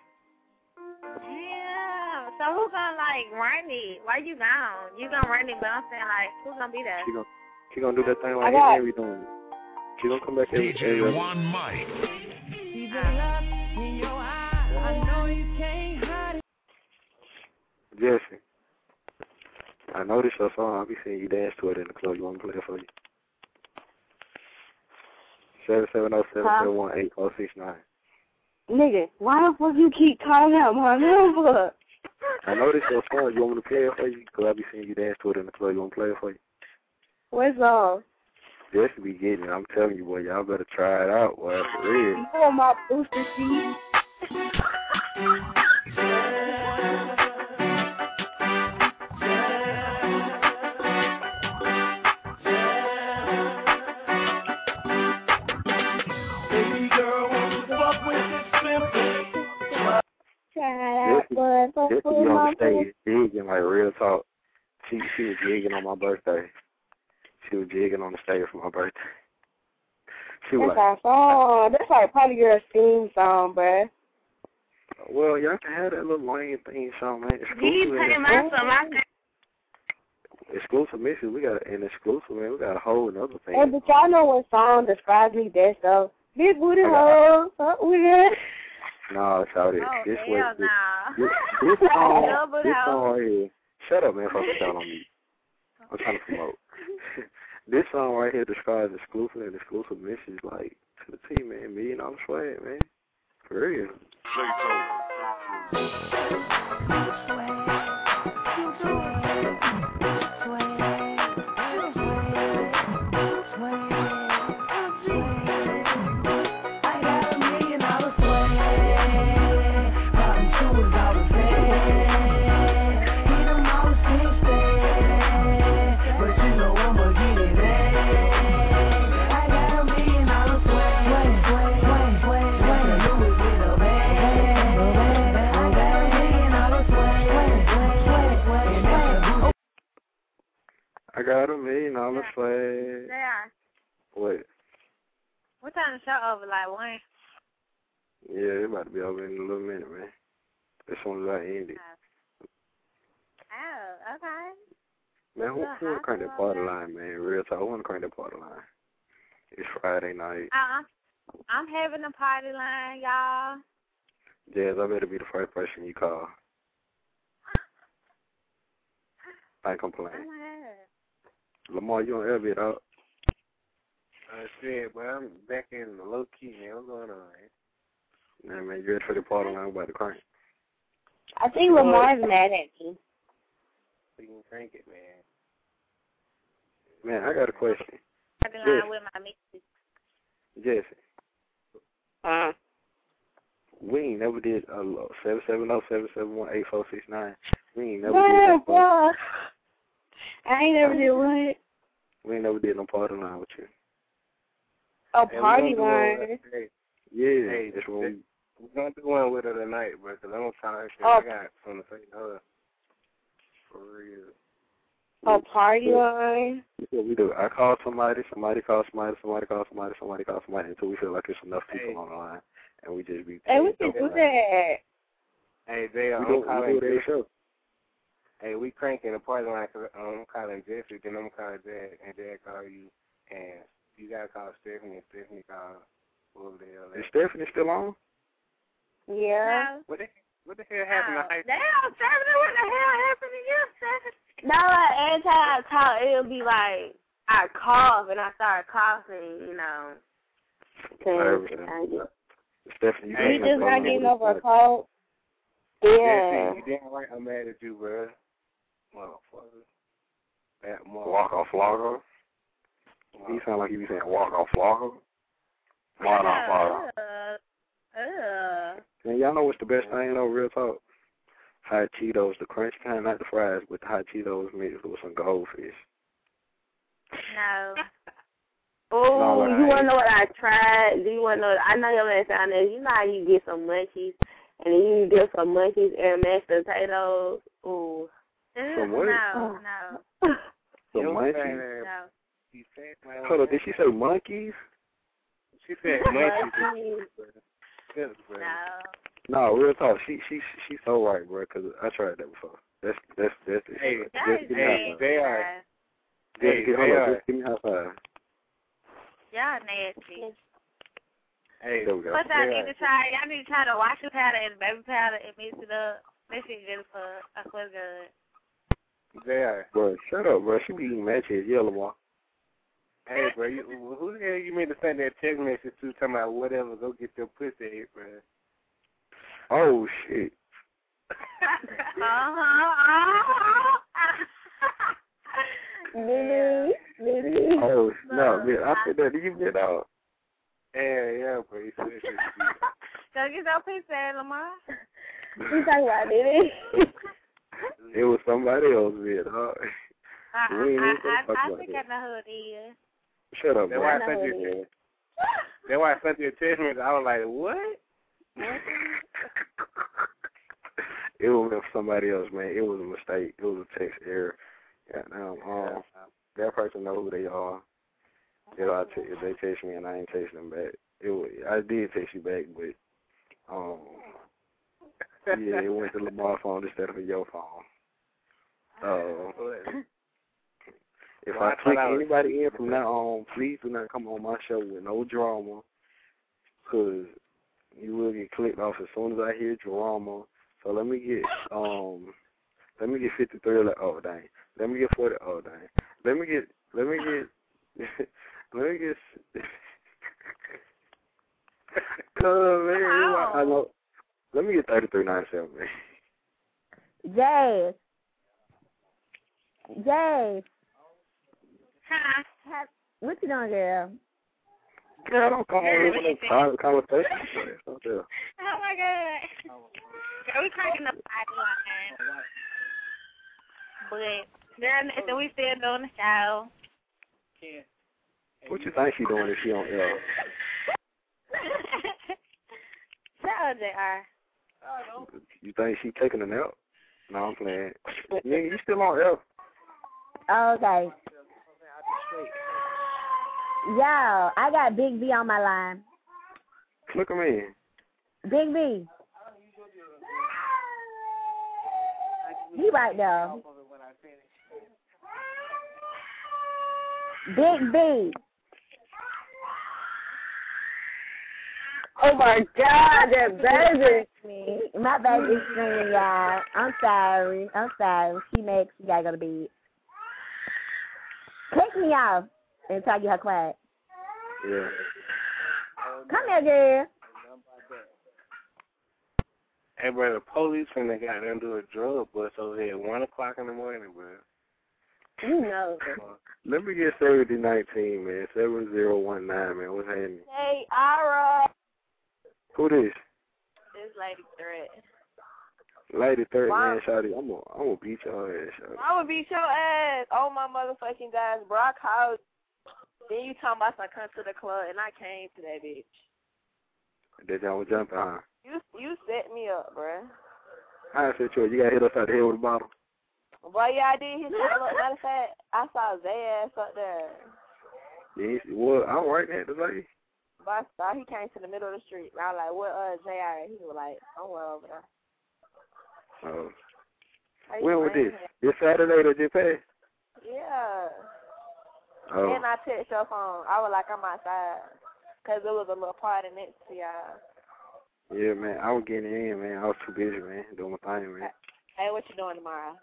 Yeah. So who gonna like run it? Why you gone? You gonna run it, but I'm saying like who's gonna be there? She gonna, she gonna do that thing I like got- every doing. She gonna come back every D J every other- One Mike. See the love in your eyes. I know you can't hide it. Jesse, I know this your song. I'll be seeing you dance to it in the club. You want me to play it for you? Seven seven zero seven seven one eight zero six nine. Nigga, why the fuck you keep calling out my number? I know this your song. You want me to play it for you? Because I'll be seeing you dance to it in the club. You want me to play it for you? What's up? Jesse be getting it. I'm telling you, boy. Y'all better try it out, boy. For real. You on my booster seat? Baby girl, won't you fuck with this simply? Try Jesse, that, boy. Fuck Jesse be with my on the stage jigging like real talk. She she was jigging on my birthday. She was jigging on the stage for my birthday. She was That's like, our song. That's like Party Girl's theme song, bruh. well, y'all can have that little lame thing song, man. He Exclusive, paying and my son. My exclusive mixes. We got an exclusive, man. We got a whole another thing. Hey, but y'all know what song describes me best, though? Big booty I got- hole. Fuck with it. No, shout it. Oh, This hell was this, no. this, this song. Double This house. song right here. Shut up, man. Fuck down on me. I'm trying to promote. This song right here describes exclusive and exclusive mixes like to the T, man. Million dollar swag, man. For real. I got a million dollar swag. Bottom shoes out of bed. Hit 'em all sixty. But you know I'ma get it in. I got a million dollar swag. Swag, swag, swag, swag. Louis with a bag. I got a million dollar swag. Swag, swag, swag, swag. And that's a booty. I got a million dollar swag. Yeah. What? What time the show over? Like one? Yeah, it about to be over in a little minute, man. As soon as I end it. Oh, okay. Man, who, Well, who wanna I crank that love party that. line, man? Real talk. Who wanna crank that party line? It's Friday night. Uh, I'm having a party line, y'all. Jazz, I better be the first person you call. I ain't gonna Oh complain. my God. Lamar, you on air bit out? I said, well, I'm back in the low key, man. What's going on, man? Nah, man, you ready for the party line about the crank? I think Lamar's mad at me. We can crank it, man. Man, I got a question. Party line with my missus. Jesse, Uh, we ain't never did a seven seven zero seven seven one eight four six nine. We ain't never yeah, did no party. yeah. I ain't never did one. We ain't never did no party line with you. A Hey, we party gonna do one- line. Hey, Yeah, hey, that's what we. we're gonna do one with her tonight, bro. Cause I'm trying to. Oh. I got something to say to her. For real. A party line. That's what we do. I call somebody, somebody calls somebody, somebody calls somebody, somebody calls somebody until we feel like there's enough people Hey. on the line, and we just be. Hey, we can do that. Hey, they are. We I'm do, we calling do their show. Hey, we cranking the party line because I'm calling Jesse, then I'm calling Dad, and Dad call you, and you gotta call Stephanie, and Stephanie call whoever the hell. Is Stephanie still on? Yeah. What the what the hell happened to high school? Damn, Stephanie, what the hell happened to you, Stephanie? No, like, every time I talk, it'll be like, I cough and I start coughing, you know. Cause I get, Stephanie, you you can't just go not on getting with over a this cold. Yeah. Jesse, you damn right I'm mad at you, bro. Motherfucker. That motherfucker. Walk off logger. He sound like he be saying walk off logger. Walk off logger. Uh, uh. Man, y'all know what's the best thing though, real talk? Hot Cheetos, the crunchy kind, not the fries, but the hot Cheetos mixed with some goldfish. No. Oh, No, you I want to ain't. know what I tried? Do you want to know? I know your man found this. You know how you get some munchies, and then you get some munchies and mashed potatoes. Ooh. Some what? No, no, Some Yo, monkeys. man, no. She said, man, Hold on, did she say monkeys? She said monkeys. Good, bro. No. No, real talk. She she she's so right, bro. Cause I tried that before. That's that's that's the Hey, shit. Y'all Just give me hey, high five. they are. Just Hey, give, they hold on, are. just give me high five. Y'all nasty. Hey, There we go. What y'all they need are. to try? Y'all need to try the washing powder and baby powder and mix it up. That shit good for. I swear to God. They are. Bro, shut up, bro. She be eating matches, yellow one. Hey, bro, you, who the hell you mean to send that text message to talking about whatever, go get your pussy, bro? Oh shit. Uh-huh. Lily, Lily. Oh no, man. I said that to you, get out. Yeah, yeah, bro. You said that. Go get your pizza, Lamar. You talking about Lily? It was somebody else, man. Uh, I, we ain't I, even gonna I, talk I about think that. I know who it is. Shut up, That's bro. why I know sent who you. it is. That's why I sent you a text message. I was like, what? It was somebody else, man. It was a mistake. It was a text error. Yeah, now, um, that person know who they are. You know, I t- if they text me and I ain't text them back. It was, I did text you back, but um, yeah, it went to Lamar's phone instead of your phone. Uh, if Well, I I click thought I was- anybody in from now on, please do not come on my show with no drama, because you will get clicked off as soon as I hear drama. So let me get um, let me get fifty-three. Like, oh dang. Let me get forty. Oh dang. Let me get. Let me get. let me get. Cause man, Wow. I know. Let me get thirty-three ninety-seven, man. Jazz. Jazz. Huh? Have, what you doing, girl? Girl, don't come on with no private conversation. Oh, yeah. Oh my God. Girl, we cracking up pipeline. But girl, so we still doing the show. What you think she doing if she on air? Shut up, J R. You think she taking a nap? No, I'm playing. Nigga, you still on air? Oh, okay. Yo, I got Big B on my line. Look at me. Big B. He right there. Big B. Oh my God, that baby. Me. My baby's screaming, y'all. I'm sorry. I'm sorry. She makes, she gotta go to bed. Take me off and tell you her quiet. Yeah. Come here, girl. Hey, bro, the police finna got them do a drug bust over here at one o'clock in the morning, bro. You know. Uh, let me get seventy nineteen, man. seven zero one nine, man. What's happening? Hey, Ira. Who this? This Lady Threat. Lady Threat, Wow. man, shawty. I'm gonna I'm gonna beat your ass, shawty. I'm gonna beat your ass. Oh my motherfucking guys, bro. I called. Then you talking about some come to the club, and I came to that bitch. That y'all was jumping, huh? You you set me up, bro. I said you, you got hit upside the head with a bottle. Boy, yeah, I did hit that. Look, matter of fact, I saw Zay ass up there. Yeah, well, I'm right there today. But I saw he came to the middle of the street. I was like, what, uh, J R? He was like, I'm well over there. Oh. How you When was doing? this? This Saturday that just passed? Yeah. Oh. And I text your phone. I was like, I'm outside. Because it was a little party next to y'all. Yeah, man. I was getting in, man. I was too busy, man. Doing my thing, man. Hey, what you doing tomorrow?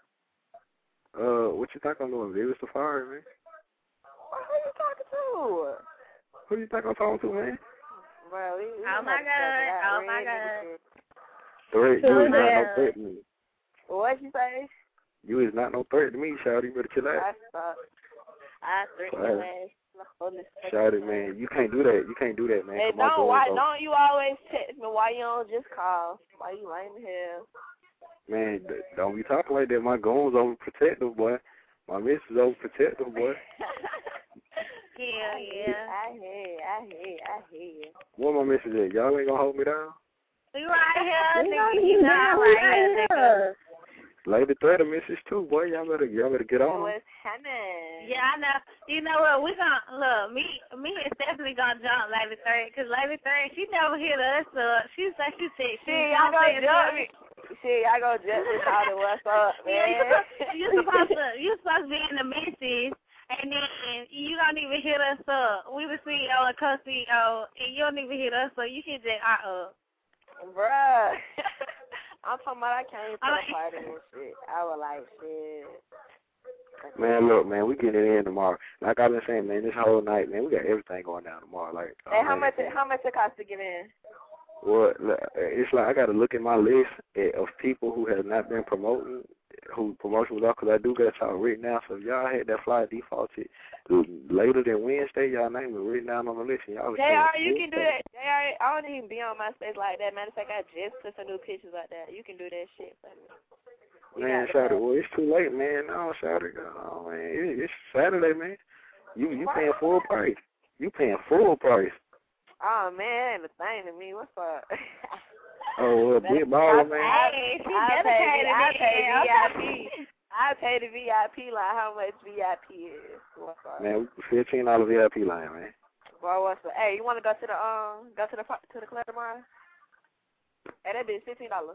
Uh, what you think I'm doing? Vivid Safari, man. Who you talking to? Who you think I'm talking to, man? Bro, we, we Oh, my have to check it God. out. Oh, We my ain't God. nigga shit. Threat, you is not no threat to me. What you say? You is not no threat to me, shawty. You better chill out. I suck. I threaten Wow. your ass. Shawty, man. You can't do that. You can't do that, man. Hey, Come on, don't go why on, don't you always text me? Why you don't just call? Why you lame as hell? Man, d- don't be talking like that. My goons overprotective, boy. My missus overprotective, boy. Yeah, yeah. I hear, I hear, I hear. Where my missus at? Y'all ain't gonna hold me down? We right here, We nigga. know You you know down, right right here, nigga. here. Lady Threat of missus too, boy. Y'all better, y'all better get on. What's happening? Yeah, I know. You know what? We gonna look. Me, me and Stephanie gonna jump Lady Threat, cause Lady Threat, she never hit us up. She said she said she. Shit, y'all gonna jump me. Shit, y'all gonna jump me out of what's up, man. Yeah, you supposed to. You supposed to be in the message, and then you don't even hit us up. We the C E O and co-C E O, and you don't even hit us up. You hit that our up. Bruh. I'm talking about I came to I the party and shit. I was like, shit. Man, look, man, we getting it in tomorrow. Like I've been saying, man, this whole night, man, we got everything going down tomorrow. Like, Hey, oh, how man, much it, how much it cost to get in? Well, it's like I got to look at my list of people who have not been promoting, who promotion was off, because I do got y'all written down. So if y'all had that flyer defaulted later than Wednesday, y'all name was written down on the list. And y'all was J R, saying, you can do that. J R, I don't even be on MySpace like that. Matter of fact, I just put some new pictures like that. You can do that shit for me. You Man, got Saturday, that. well, it's too late, man. No, Saturday, oh, man, it, it's Saturday, man. You you paying full price. You paying full price. Oh, man, ain't a thing to me. What's up? Oh, well, big baller, man. Hey, she I pay, dedicated I it. pay Yeah, V I okay. P. I pay the V I P line. How much V I P is? What's up? Man, fifteen dollar V I P line, man. Boy, what's up? Hey, you want to go to the um, go to the to the club tomorrow? Hey, that bitch fifteen dollars.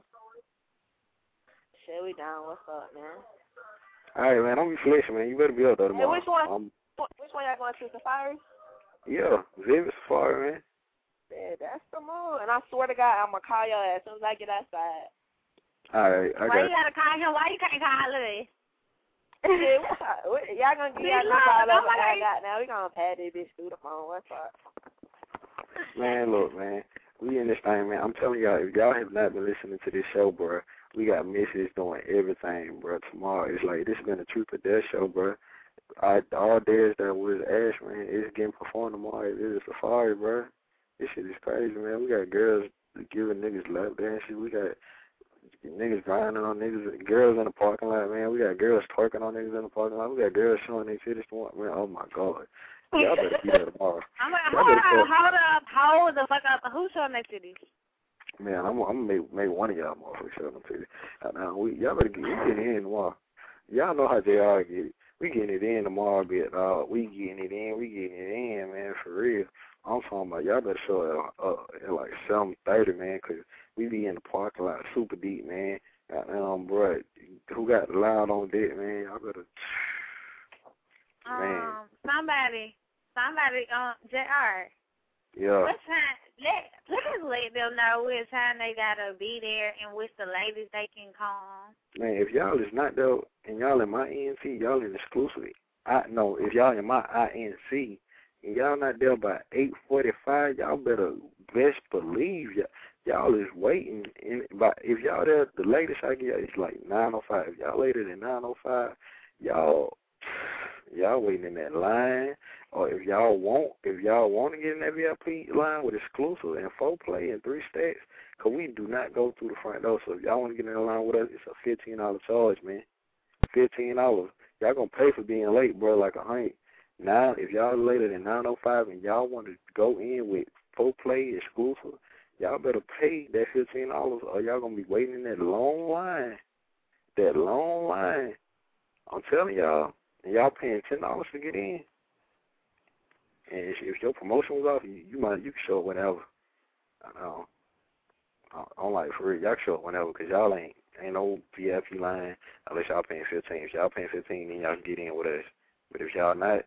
Shit, we down. What's up, man? All right, man, I'm be flexing, man. You better be up there Hey, tomorrow. which one? Um, Which one y'all going to? Safari? yeah, Vivid Safari, man. Yeah, that's the move. And I swear to God, I'm gonna call your ass as soon as I get outside. All right, I Why got you gotta call him? Why you can't call Lily? Yeah, what's up? What- Y'all gonna get See, y'all look, number all over nobody- I got now. We gonna pad this bitch through the phone. What's up? Man, look, man, we in this thing, man. I'm telling y'all, if y'all have not been listening to this show, bro, we got misses doing everything, bro. Tomorrow, it's like, this has been a truth or dare show, bro. I, all days that was Ash, man, it's getting performed tomorrow. It is Safari, bro. This shit is crazy, man. We got girls giving niggas lap dances. We got niggas grinding on niggas, girls in the parking lot, man. We got girls twerking on niggas in the parking lot. We got girls showing their titties tomorrow, man. Oh, my God. Y'all better be there tomorrow. I'm like, Y'all hold better up, fuck- hold up, hold the fuck up. Who's showing their titties? Man, I'm, I'm gonna make, make one of y'all motherfuckers show them titties. Uh, now, we, y'all better get, we get it in tomorrow. Y'all know how J R get it. We getting it in tomorrow, bit, uh, we getting it in, we getting it in, man, for real. I'm talking about y'all better show up uh, at like seven thirty, man, because we be in the parking lot super deep, man. Um, bro, who got the loud on deck, man? Y'all better, man. Um, somebody, somebody, um, J R. Yeah. What time? Let please let them know what time they gotta be there and which the ladies they can come. Man, if y'all is not there and y'all in my N C, y'all in exclusively. I no, if y'all in my I N C and y'all not there by eight forty five, y'all better best believe y'all y'all is waiting. In, but if y'all there, the latest I get is like nine oh five. If y'all later than nine oh five, y'all y'all waiting in that line. Or if y'all want, if y'all want to get in that V I P line with exclusive and four play and three stacks, cause we do not go through the front door. So if y'all want to get in the line with us, it's a fifteen dollar charge, man. Fifteen dollars. Y'all gonna pay for being late, bro, like a hundred. Now, if y'all later than nine oh five and y'all want to go in with four play exclusive, y'all better pay that fifteen dollars, or y'all gonna be waiting in that long line. That long line. I'm telling y'all, and y'all paying ten dollars to get in. And if, if your promotion was off, you, you might you can show up whenever. I know. I'm like, for real, y'all can show up whenever, because y'all ain't ain't no V I P line unless y'all paying fifteen. If y'all paying fifteen, then y'all can get in with us. But if y'all not,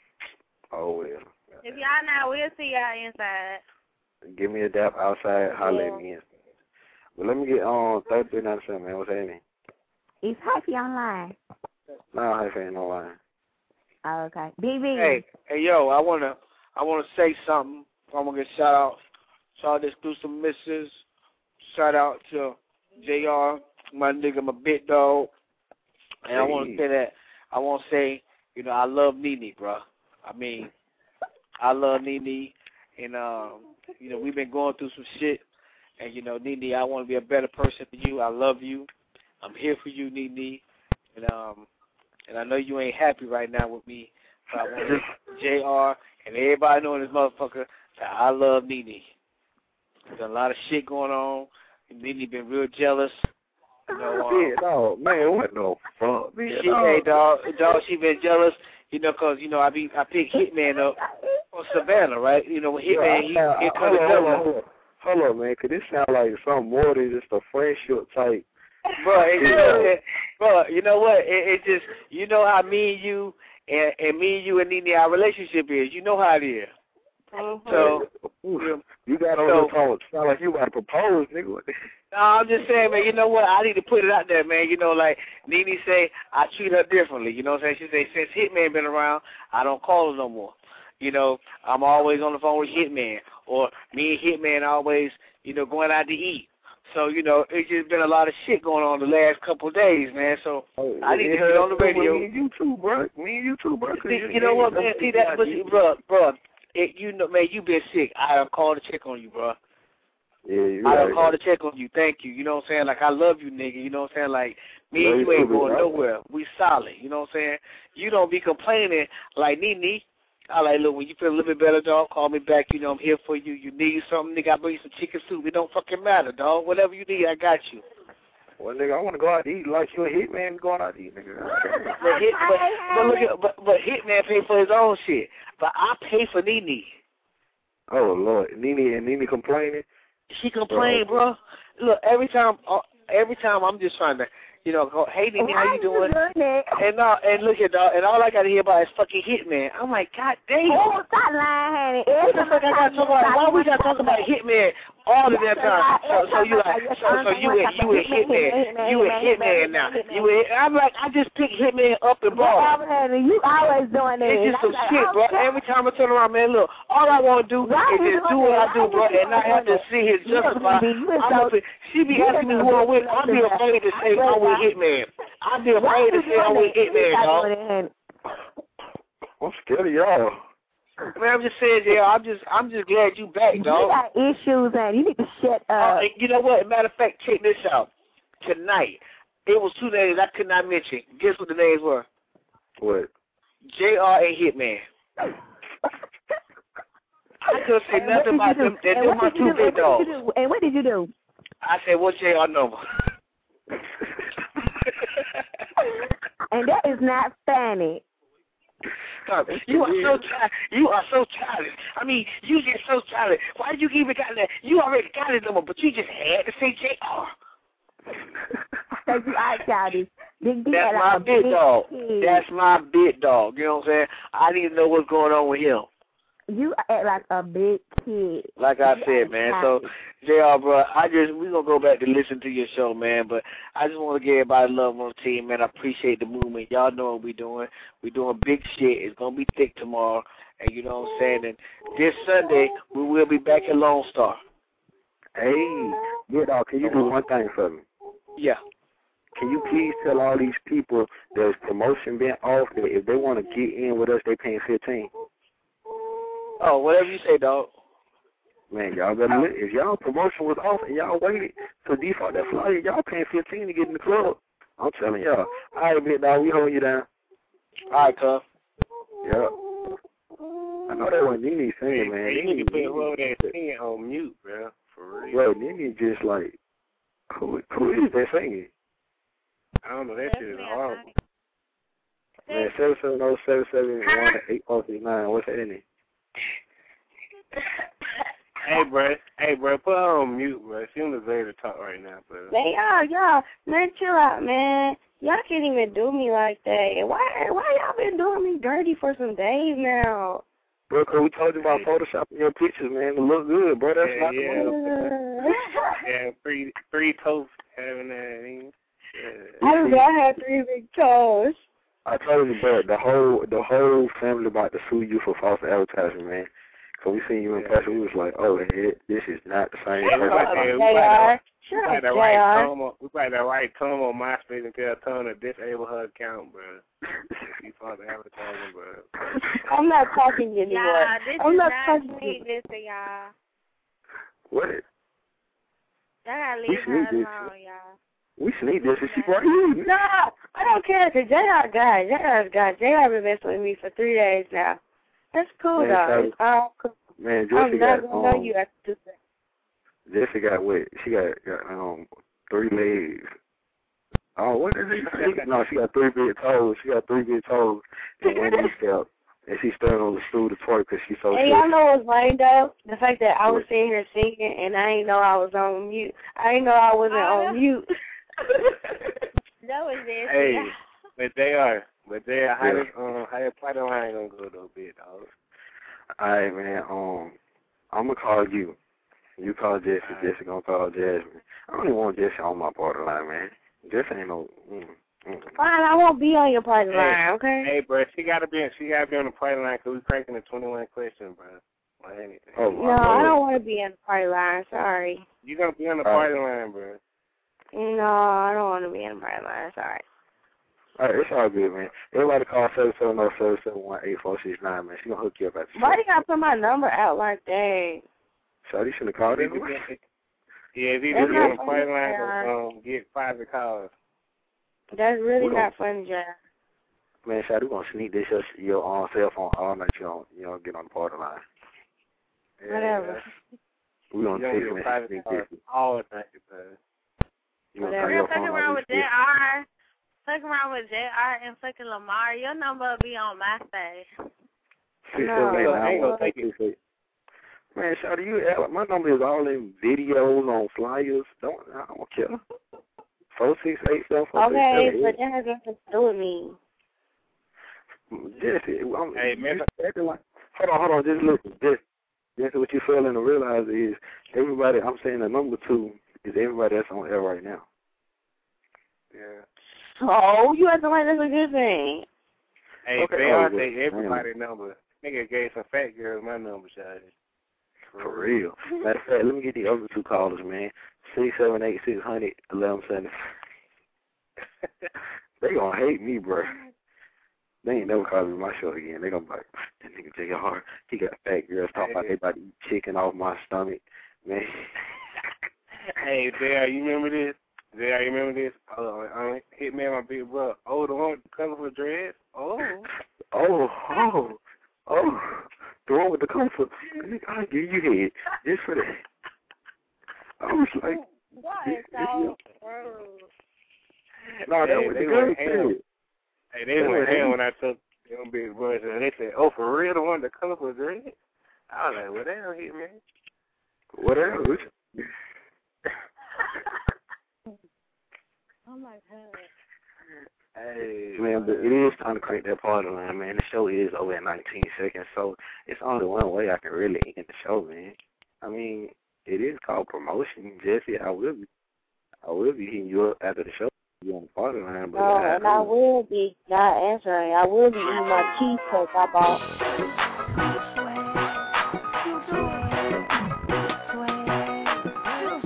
oh well. If y'all not, we'll see y'all inside. Give me a dap outside, holler Yeah. at me in. But let me get on thirty-three ninety-seven, man. What's happening? Is Hyphy online? No, Hyphy ain't no line. Oh, okay. B B. Hey, hey, yo, I wanna, I wanna say something. I wanna get shout out, shout out to Exclusive Missus. Shout out to J R, my nigga, my big dog. And I wanna say that, I wanna say, you know, I love Nene, bro. I mean, I love Nene, and um, you know, we've been going through some shit, and you know, Nene, I want to be a better person for you. I love you. I'm here for you, Nene, and um. And I know you ain't happy right now with me, but I want J R and everybody knowing this motherfucker that I love Nene. There's a lot of shit going on. Nene been real jealous. You know, um, Yeah, no, man, what the fuck? Man, she, no. hey, dog, dog, she been jealous, you know, because, you know, I be I pick Hitman up on Savannah, right? You know, when Hitman, he, yeah, he I- come hold on, hold on, together. hold on. Hold on, man, because this sounds like something more than just a friendship type. Bro, it, you know, it, bro, you know what? It, it just, you know how me and you and, and me and you and Nene, our relationship is. You know how it is. So, Ooh, you got on so, the phone. Sound like you about to propose, nigga. no, I'm just saying, man, you know what? I need to put it out there, man. You know, like Nene say, I treat her differently. You know what I'm saying? She say, since Hitman been around, I don't call her no more. You know, I'm always on the phone with Hitman. Or me and Hitman always, you know, going out to eat. So, you know, it's just been a lot of shit going on the last couple of days, man. So, Oh, I need to it get on the has to radio. with Me and you too, bro. Me and you too, bro. 'cause See, you, you know what, man? See that, but see, bro, bro, it, you know, man, you been sick. I done called to check on you, bro. Yeah, you I done right. called to check on you. Thank you. You know what I'm saying? Like, I love you, nigga. You know what I'm saying? Like, me Love and you you ain't too, going bro. nowhere. We solid. You know what I'm saying? You don't be complaining like Nene. I like, look, when you feel a little bit better, dog, call me back. You know, I'm here for you. You need something, nigga, I bring you some chicken soup. It don't fucking matter, dog. Whatever you need, I got you. Well, nigga, I want to go out to eat like you a Hitman going out to eat, nigga. But, hit, but, but look at, but, but Hitman pay for his own shit. But I pay for Nene. Oh, Lord. Nene and Nene complaining? She complain, bro. Look, every time, uh, every time I'm just trying to, you know, go, hey, Nene, how you doing? And uh, and look at dog, and all I got to hear about is fucking Hitman. I'm like, God damn. Oh, stop lying, honey. What the fuck I got to talk about? Why we got to talk about Hitman all the damn time? So, so you like, so, so you a, you a Hitman, you a Hitman now. You a, I'm like, I just picked Hitman up and brought him. You always doing that. It's just some shit, bro. Every time I turn around, man, look, all I want to do is just do what I do, bro, and not have to see his justify. I'm up, she be asking me who I'm with. I'd be afraid to say I'm with Hitman. I'd be afraid to say I'm with Hitman, dog. I'm scared of y'all. Man, I'm just saying, yeah, I'm just, I'm just glad you back, dog. You got issues, and you need to shut Uh, up. you know what? Matter of fact, check this out. Tonight, it was two names I could not mention. Guess what the names were? What? J R and Hitman. I couldn't say And nothing what about did you them. do? They're And doing what my did you two do? big And what dogs. did you do? And what did you do? I said, what's J R number? And that is not funny. Stop. You are so childish. You are so childish. I mean, you just so childish. Why did you even got that? You already got his number, but you just had to say J R. Because you are childish. Big D That's like my a big dog. kid. That's my big dog. You know what I'm saying? I need to know what's going on with him. You act like a big kid. Like I You said, are man. So, childish. J R, bro, I just, we're going to go back to listen to your show, man. But I just want to give everybody love on the team, man. I appreciate the movement. Y'all know what we're doing. We're doing big shit. It's going to be thick tomorrow. And you know what I'm saying? And this Sunday, we will be back at Lone Star. Hey, yeah, dog, can you do one thing for me? Yeah. Can you please tell all these people there's promotion being off that if they want to get in with us, they paying fifteen? Oh, whatever you say, dog. Man, y'all better li- if y'all promotion was off and y'all waited to default that flyer, y'all paying fifteen to get in the club. I'm telling y'all. All right, big dog, we hold you down. All right, cuz. Yep. I know that wasn't Nene singing, man. Hey, you Nene- need to put Nene- whoever that's singing on mute, bro. For real. Bro, Nene just like, who, who is that singing? I don't know. That shit is horrible. Man, seven seven zero seven seven one eight four six nine. What's that in it? Hey, bro. Hey, bro. Put her on mute, bro. She on the way to talk right now, bro. Man, y'all, y'all, man, chill out, man. Y'all can't even do me like that. Why, why y'all been doing me dirty for some days now? Bro, cause we told you about photoshopping your pictures, man. It look good, bro. That's yeah, not yeah. the money. Yeah, three, three toes having that. I don't know, I had three big toes. I told you, bro, the whole the whole family about to sue you for false advertising, man. So we seen you in person, we was like, oh, shit, this is not the same Yeah, we person. about to- we about to- we about to write Tom on- we about to write Tom on MySpace and tell Tom to disable her account, bro. She false advertising, bro. I'm not talking anymore. Yeah, this I'm is not not talking sweet, this to y'all. What? Y'all gotta We leave sneak her this. alone, y'all. We sneak this and she brought you. No, I don't care, because J R got it. J R's got it. J R been messing with me for three days now. That's cool, Man, though. so- It's all cool. Man, I'm Jesse not got, going to know um, you after this. Jesse got what? She got, got um three legs. Oh, what is it? No, she got three big toes. She got three big toes and one kneecap. And she's standing on the stool to twerk because she's so Hey, short. y'all know what's lame, though? The fact that I was sitting here singing and I didn't know I was on mute. I didn't know I wasn't Oh, on mute. That was this. Hey, but they are. But they are. How Yeah. this, um, how your party line gonna go, though, big dog? All right, man. Um, I'm gonna call you. You call Jesse. Right. Jesse gonna call Jasmine. I don't even want Jesse on my party line, man. Jesse ain't no. Mm, mm. Fine, I won't be on your party Hey, line, okay? Hey, bro, she gotta be. She gotta be on the party line because we cracking the twenty-one question, bro. Or anything. Oh, No, I don't want to be on the party line. Sorry. You gonna be on the All party line, bro? No, I don't want to be on the party line. Sorry. All right, it's all good, man. Everybody call seven seven zero seven seven one eight four six nine, man. She gonna hook you up at the Why show. do you got to put my number out like that? Shawty shouldn't have called in. Yeah, if you That's just be on not the party funny, line, J R. um, get five calls. That's really We gon- not funny, J R. Man, Shawty, we gonna sneak this your, your own cell phone all night. You don't, you don't get on the party line. Yeah, Whatever. We gonna You don't take get it and private sneak calls this. all the time, bro. You gonna Whatever. turn Girl, your fucking phone around on with this J shit. R. Fucking around with J R and fucking Lamar. Your number will be on MySpace. Six No, seven eight I nine ain't gonna one take six eight. Man, Shawty, you act like my number is all in videos on flyers. Don't I don't care. Four six eight seven four six Okay, seven but eight. that has nothing to do with me. Jesse, I'm, Hey, you man. acting like, hold on, hold on, just listen. Just, just what you're failing to realize is everybody, I'm saying the number two is everybody that's on air right now. Yeah. So, you acting like that's a good thing. Hey, Okay, they oh, all good. take everybody number. Nigga gave some fat girls my number, shawty. For real. Matter of fact, let me get the other two callers, man. Six seven eight six hundred eleven seventy. They gonna hate me, bro. They ain't never calling me my show again. They gonna be like, that nigga J R, he got fat girls talking about they about to eat chicken off my stomach, man. Hey, Dale, you remember this? Dale, you remember this? Oh, uh, hit me and my big brother. Oh, the one with the colorful dreads? Oh. Oh, oh, oh, the one with the comfort. I'll give you head just for that. I was like, That is so rude. no, that Hey, was they the girl went ham. said. Hey, they They went went ham ham. when I took them big brothers, and they said, oh, for real, the one with the colorful dreads? I was like, well, they don't hit me. Whatever. Oh my god. Hey, Man, but it is time to crank that party line, man. The show is over at nineteen seconds, so it's only one way I can really end the show, man. I mean, it is called promotion, Jesse. I will be, I will be hitting you up after the show. You on the party line, but No, I, and I will be not answering. I will be eating my cheesecake I bought.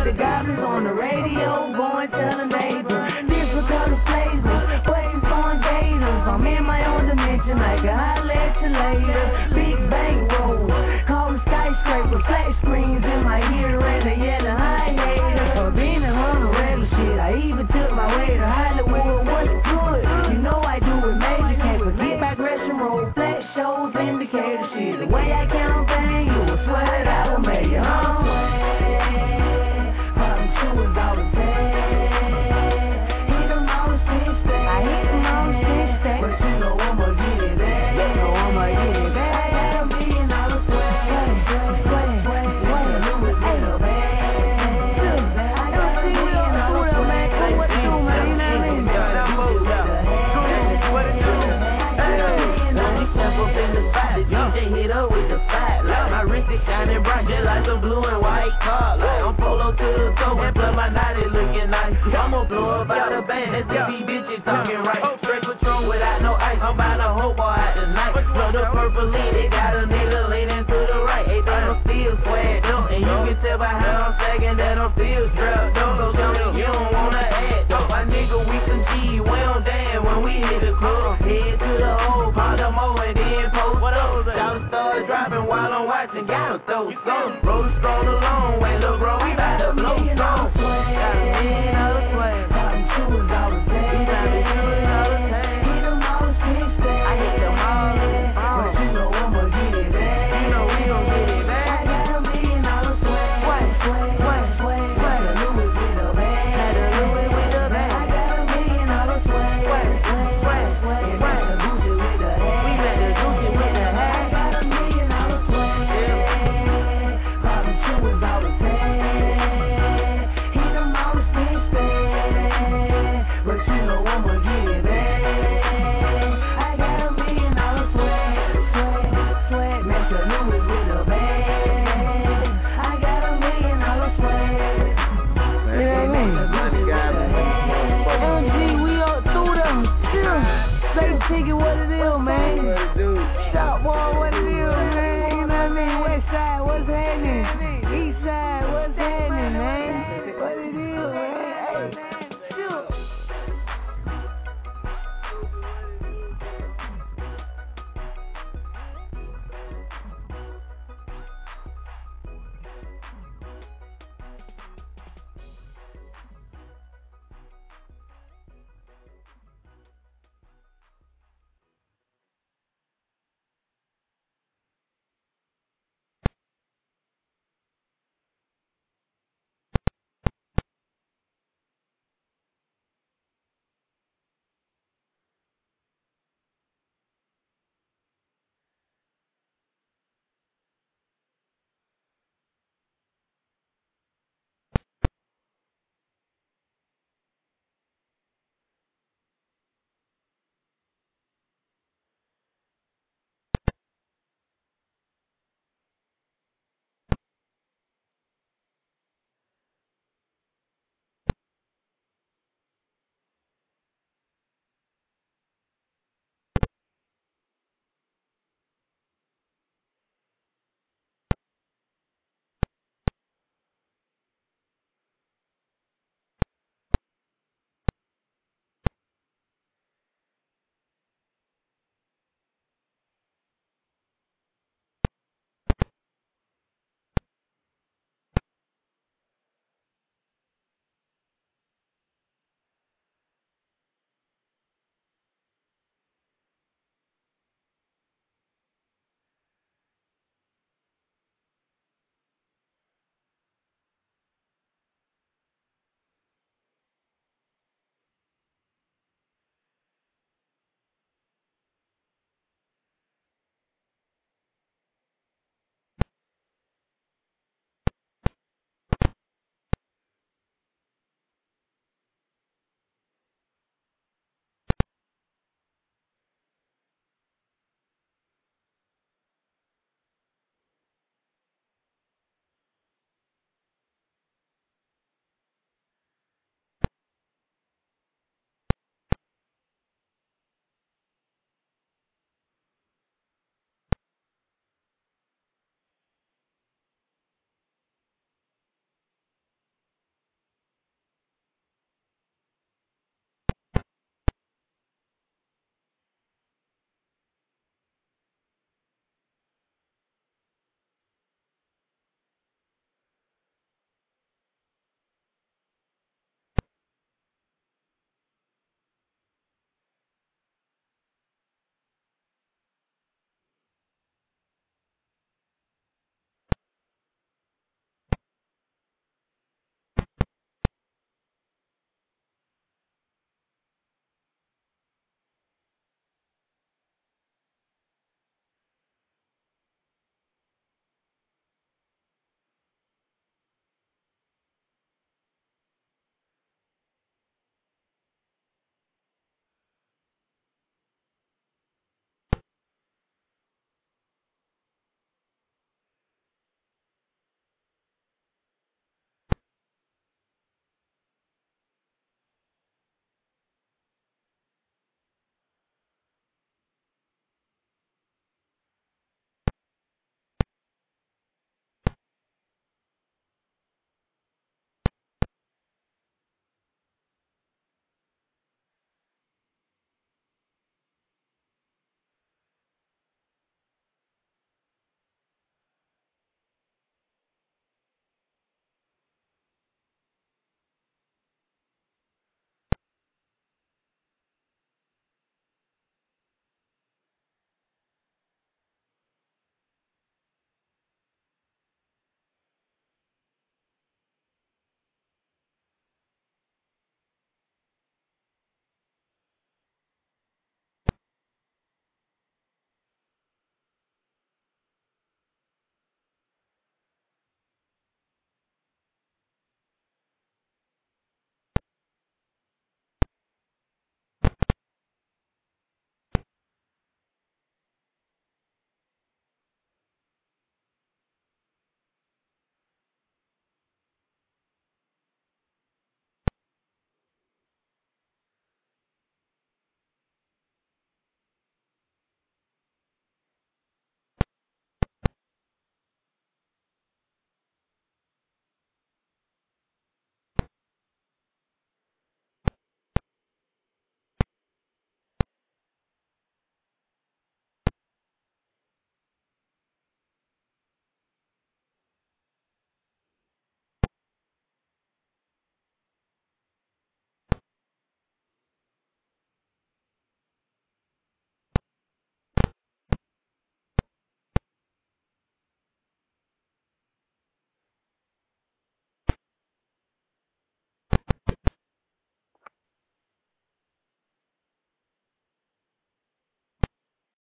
the goblins on the radio, go and tell the neighbors. Different color flavors, waiting for gators. I'm in my own dimension, like a hot lecture later. Big bank rolls, call the skyscraper, flat screens in my ear, and a yellow high hater. For being a hundred regular shit, I even took my way to Hollywood. What's good? You know I do it major, can't forget my Gresham Road, flat shows, indicator shit. The way I count things, you will swear that I done made you home. Probably chewing all the time. Hit them all the six days. I hit them all the six days. But you know I'ma get it back. You know I'ma get it back. I got a million dollars sweat. Sweat, sweat, sweat, sweat. Louis in the bag. I got a million dollars sweat. What you do, man? You know what I mean? What it do? Step up in the spot, the D J hit up with the fat light. My wrist is shining bright, just like some blue and white car light. I'm polo to the toe and plus my night is looking nice. I'ma blow up out the band, that's the B bitches talking right. Straight Patron without no ice, I'm about to hope boy out tonight. Blow the purple lead, they got a nigga leaning to the right. They don't I'm still sweat up, and you can tell by how I'm sagging that I'm still strapped up. So tell me you don't wanna act up. My nigga, we some G, we don't dance when we hit the club. Head to the old Baltimore and then post up. Shout started dropping while I'm watching, gotta throw some. Roll the stroll along, way look bro, we bout to blow some. Got a million dollar swag, I'm chewing all the time. We bout to chewing all the time. Hit them all the six days. I hit them all the time. But you know I'ma get it back. You know we gon' get it back. I got a million dollar swag, swag, swag, swag, swag. Got a Louis with the bag, got a Louis with the bag. I got a million dollar swag, swag, swag, swag, swag. And got a Gucci with the hat, we got the Gucci with the hat. I got a million dollar swag, probably chewing all the time. Hit them all the six days, but you know I'ma get it back. I got a million dollar swag, swag, swag. Match the Louis with the bag. I got a million dollar swag. You know what I mean? L G, we all through them. Chill. Say ticket what it is, man. Stop one.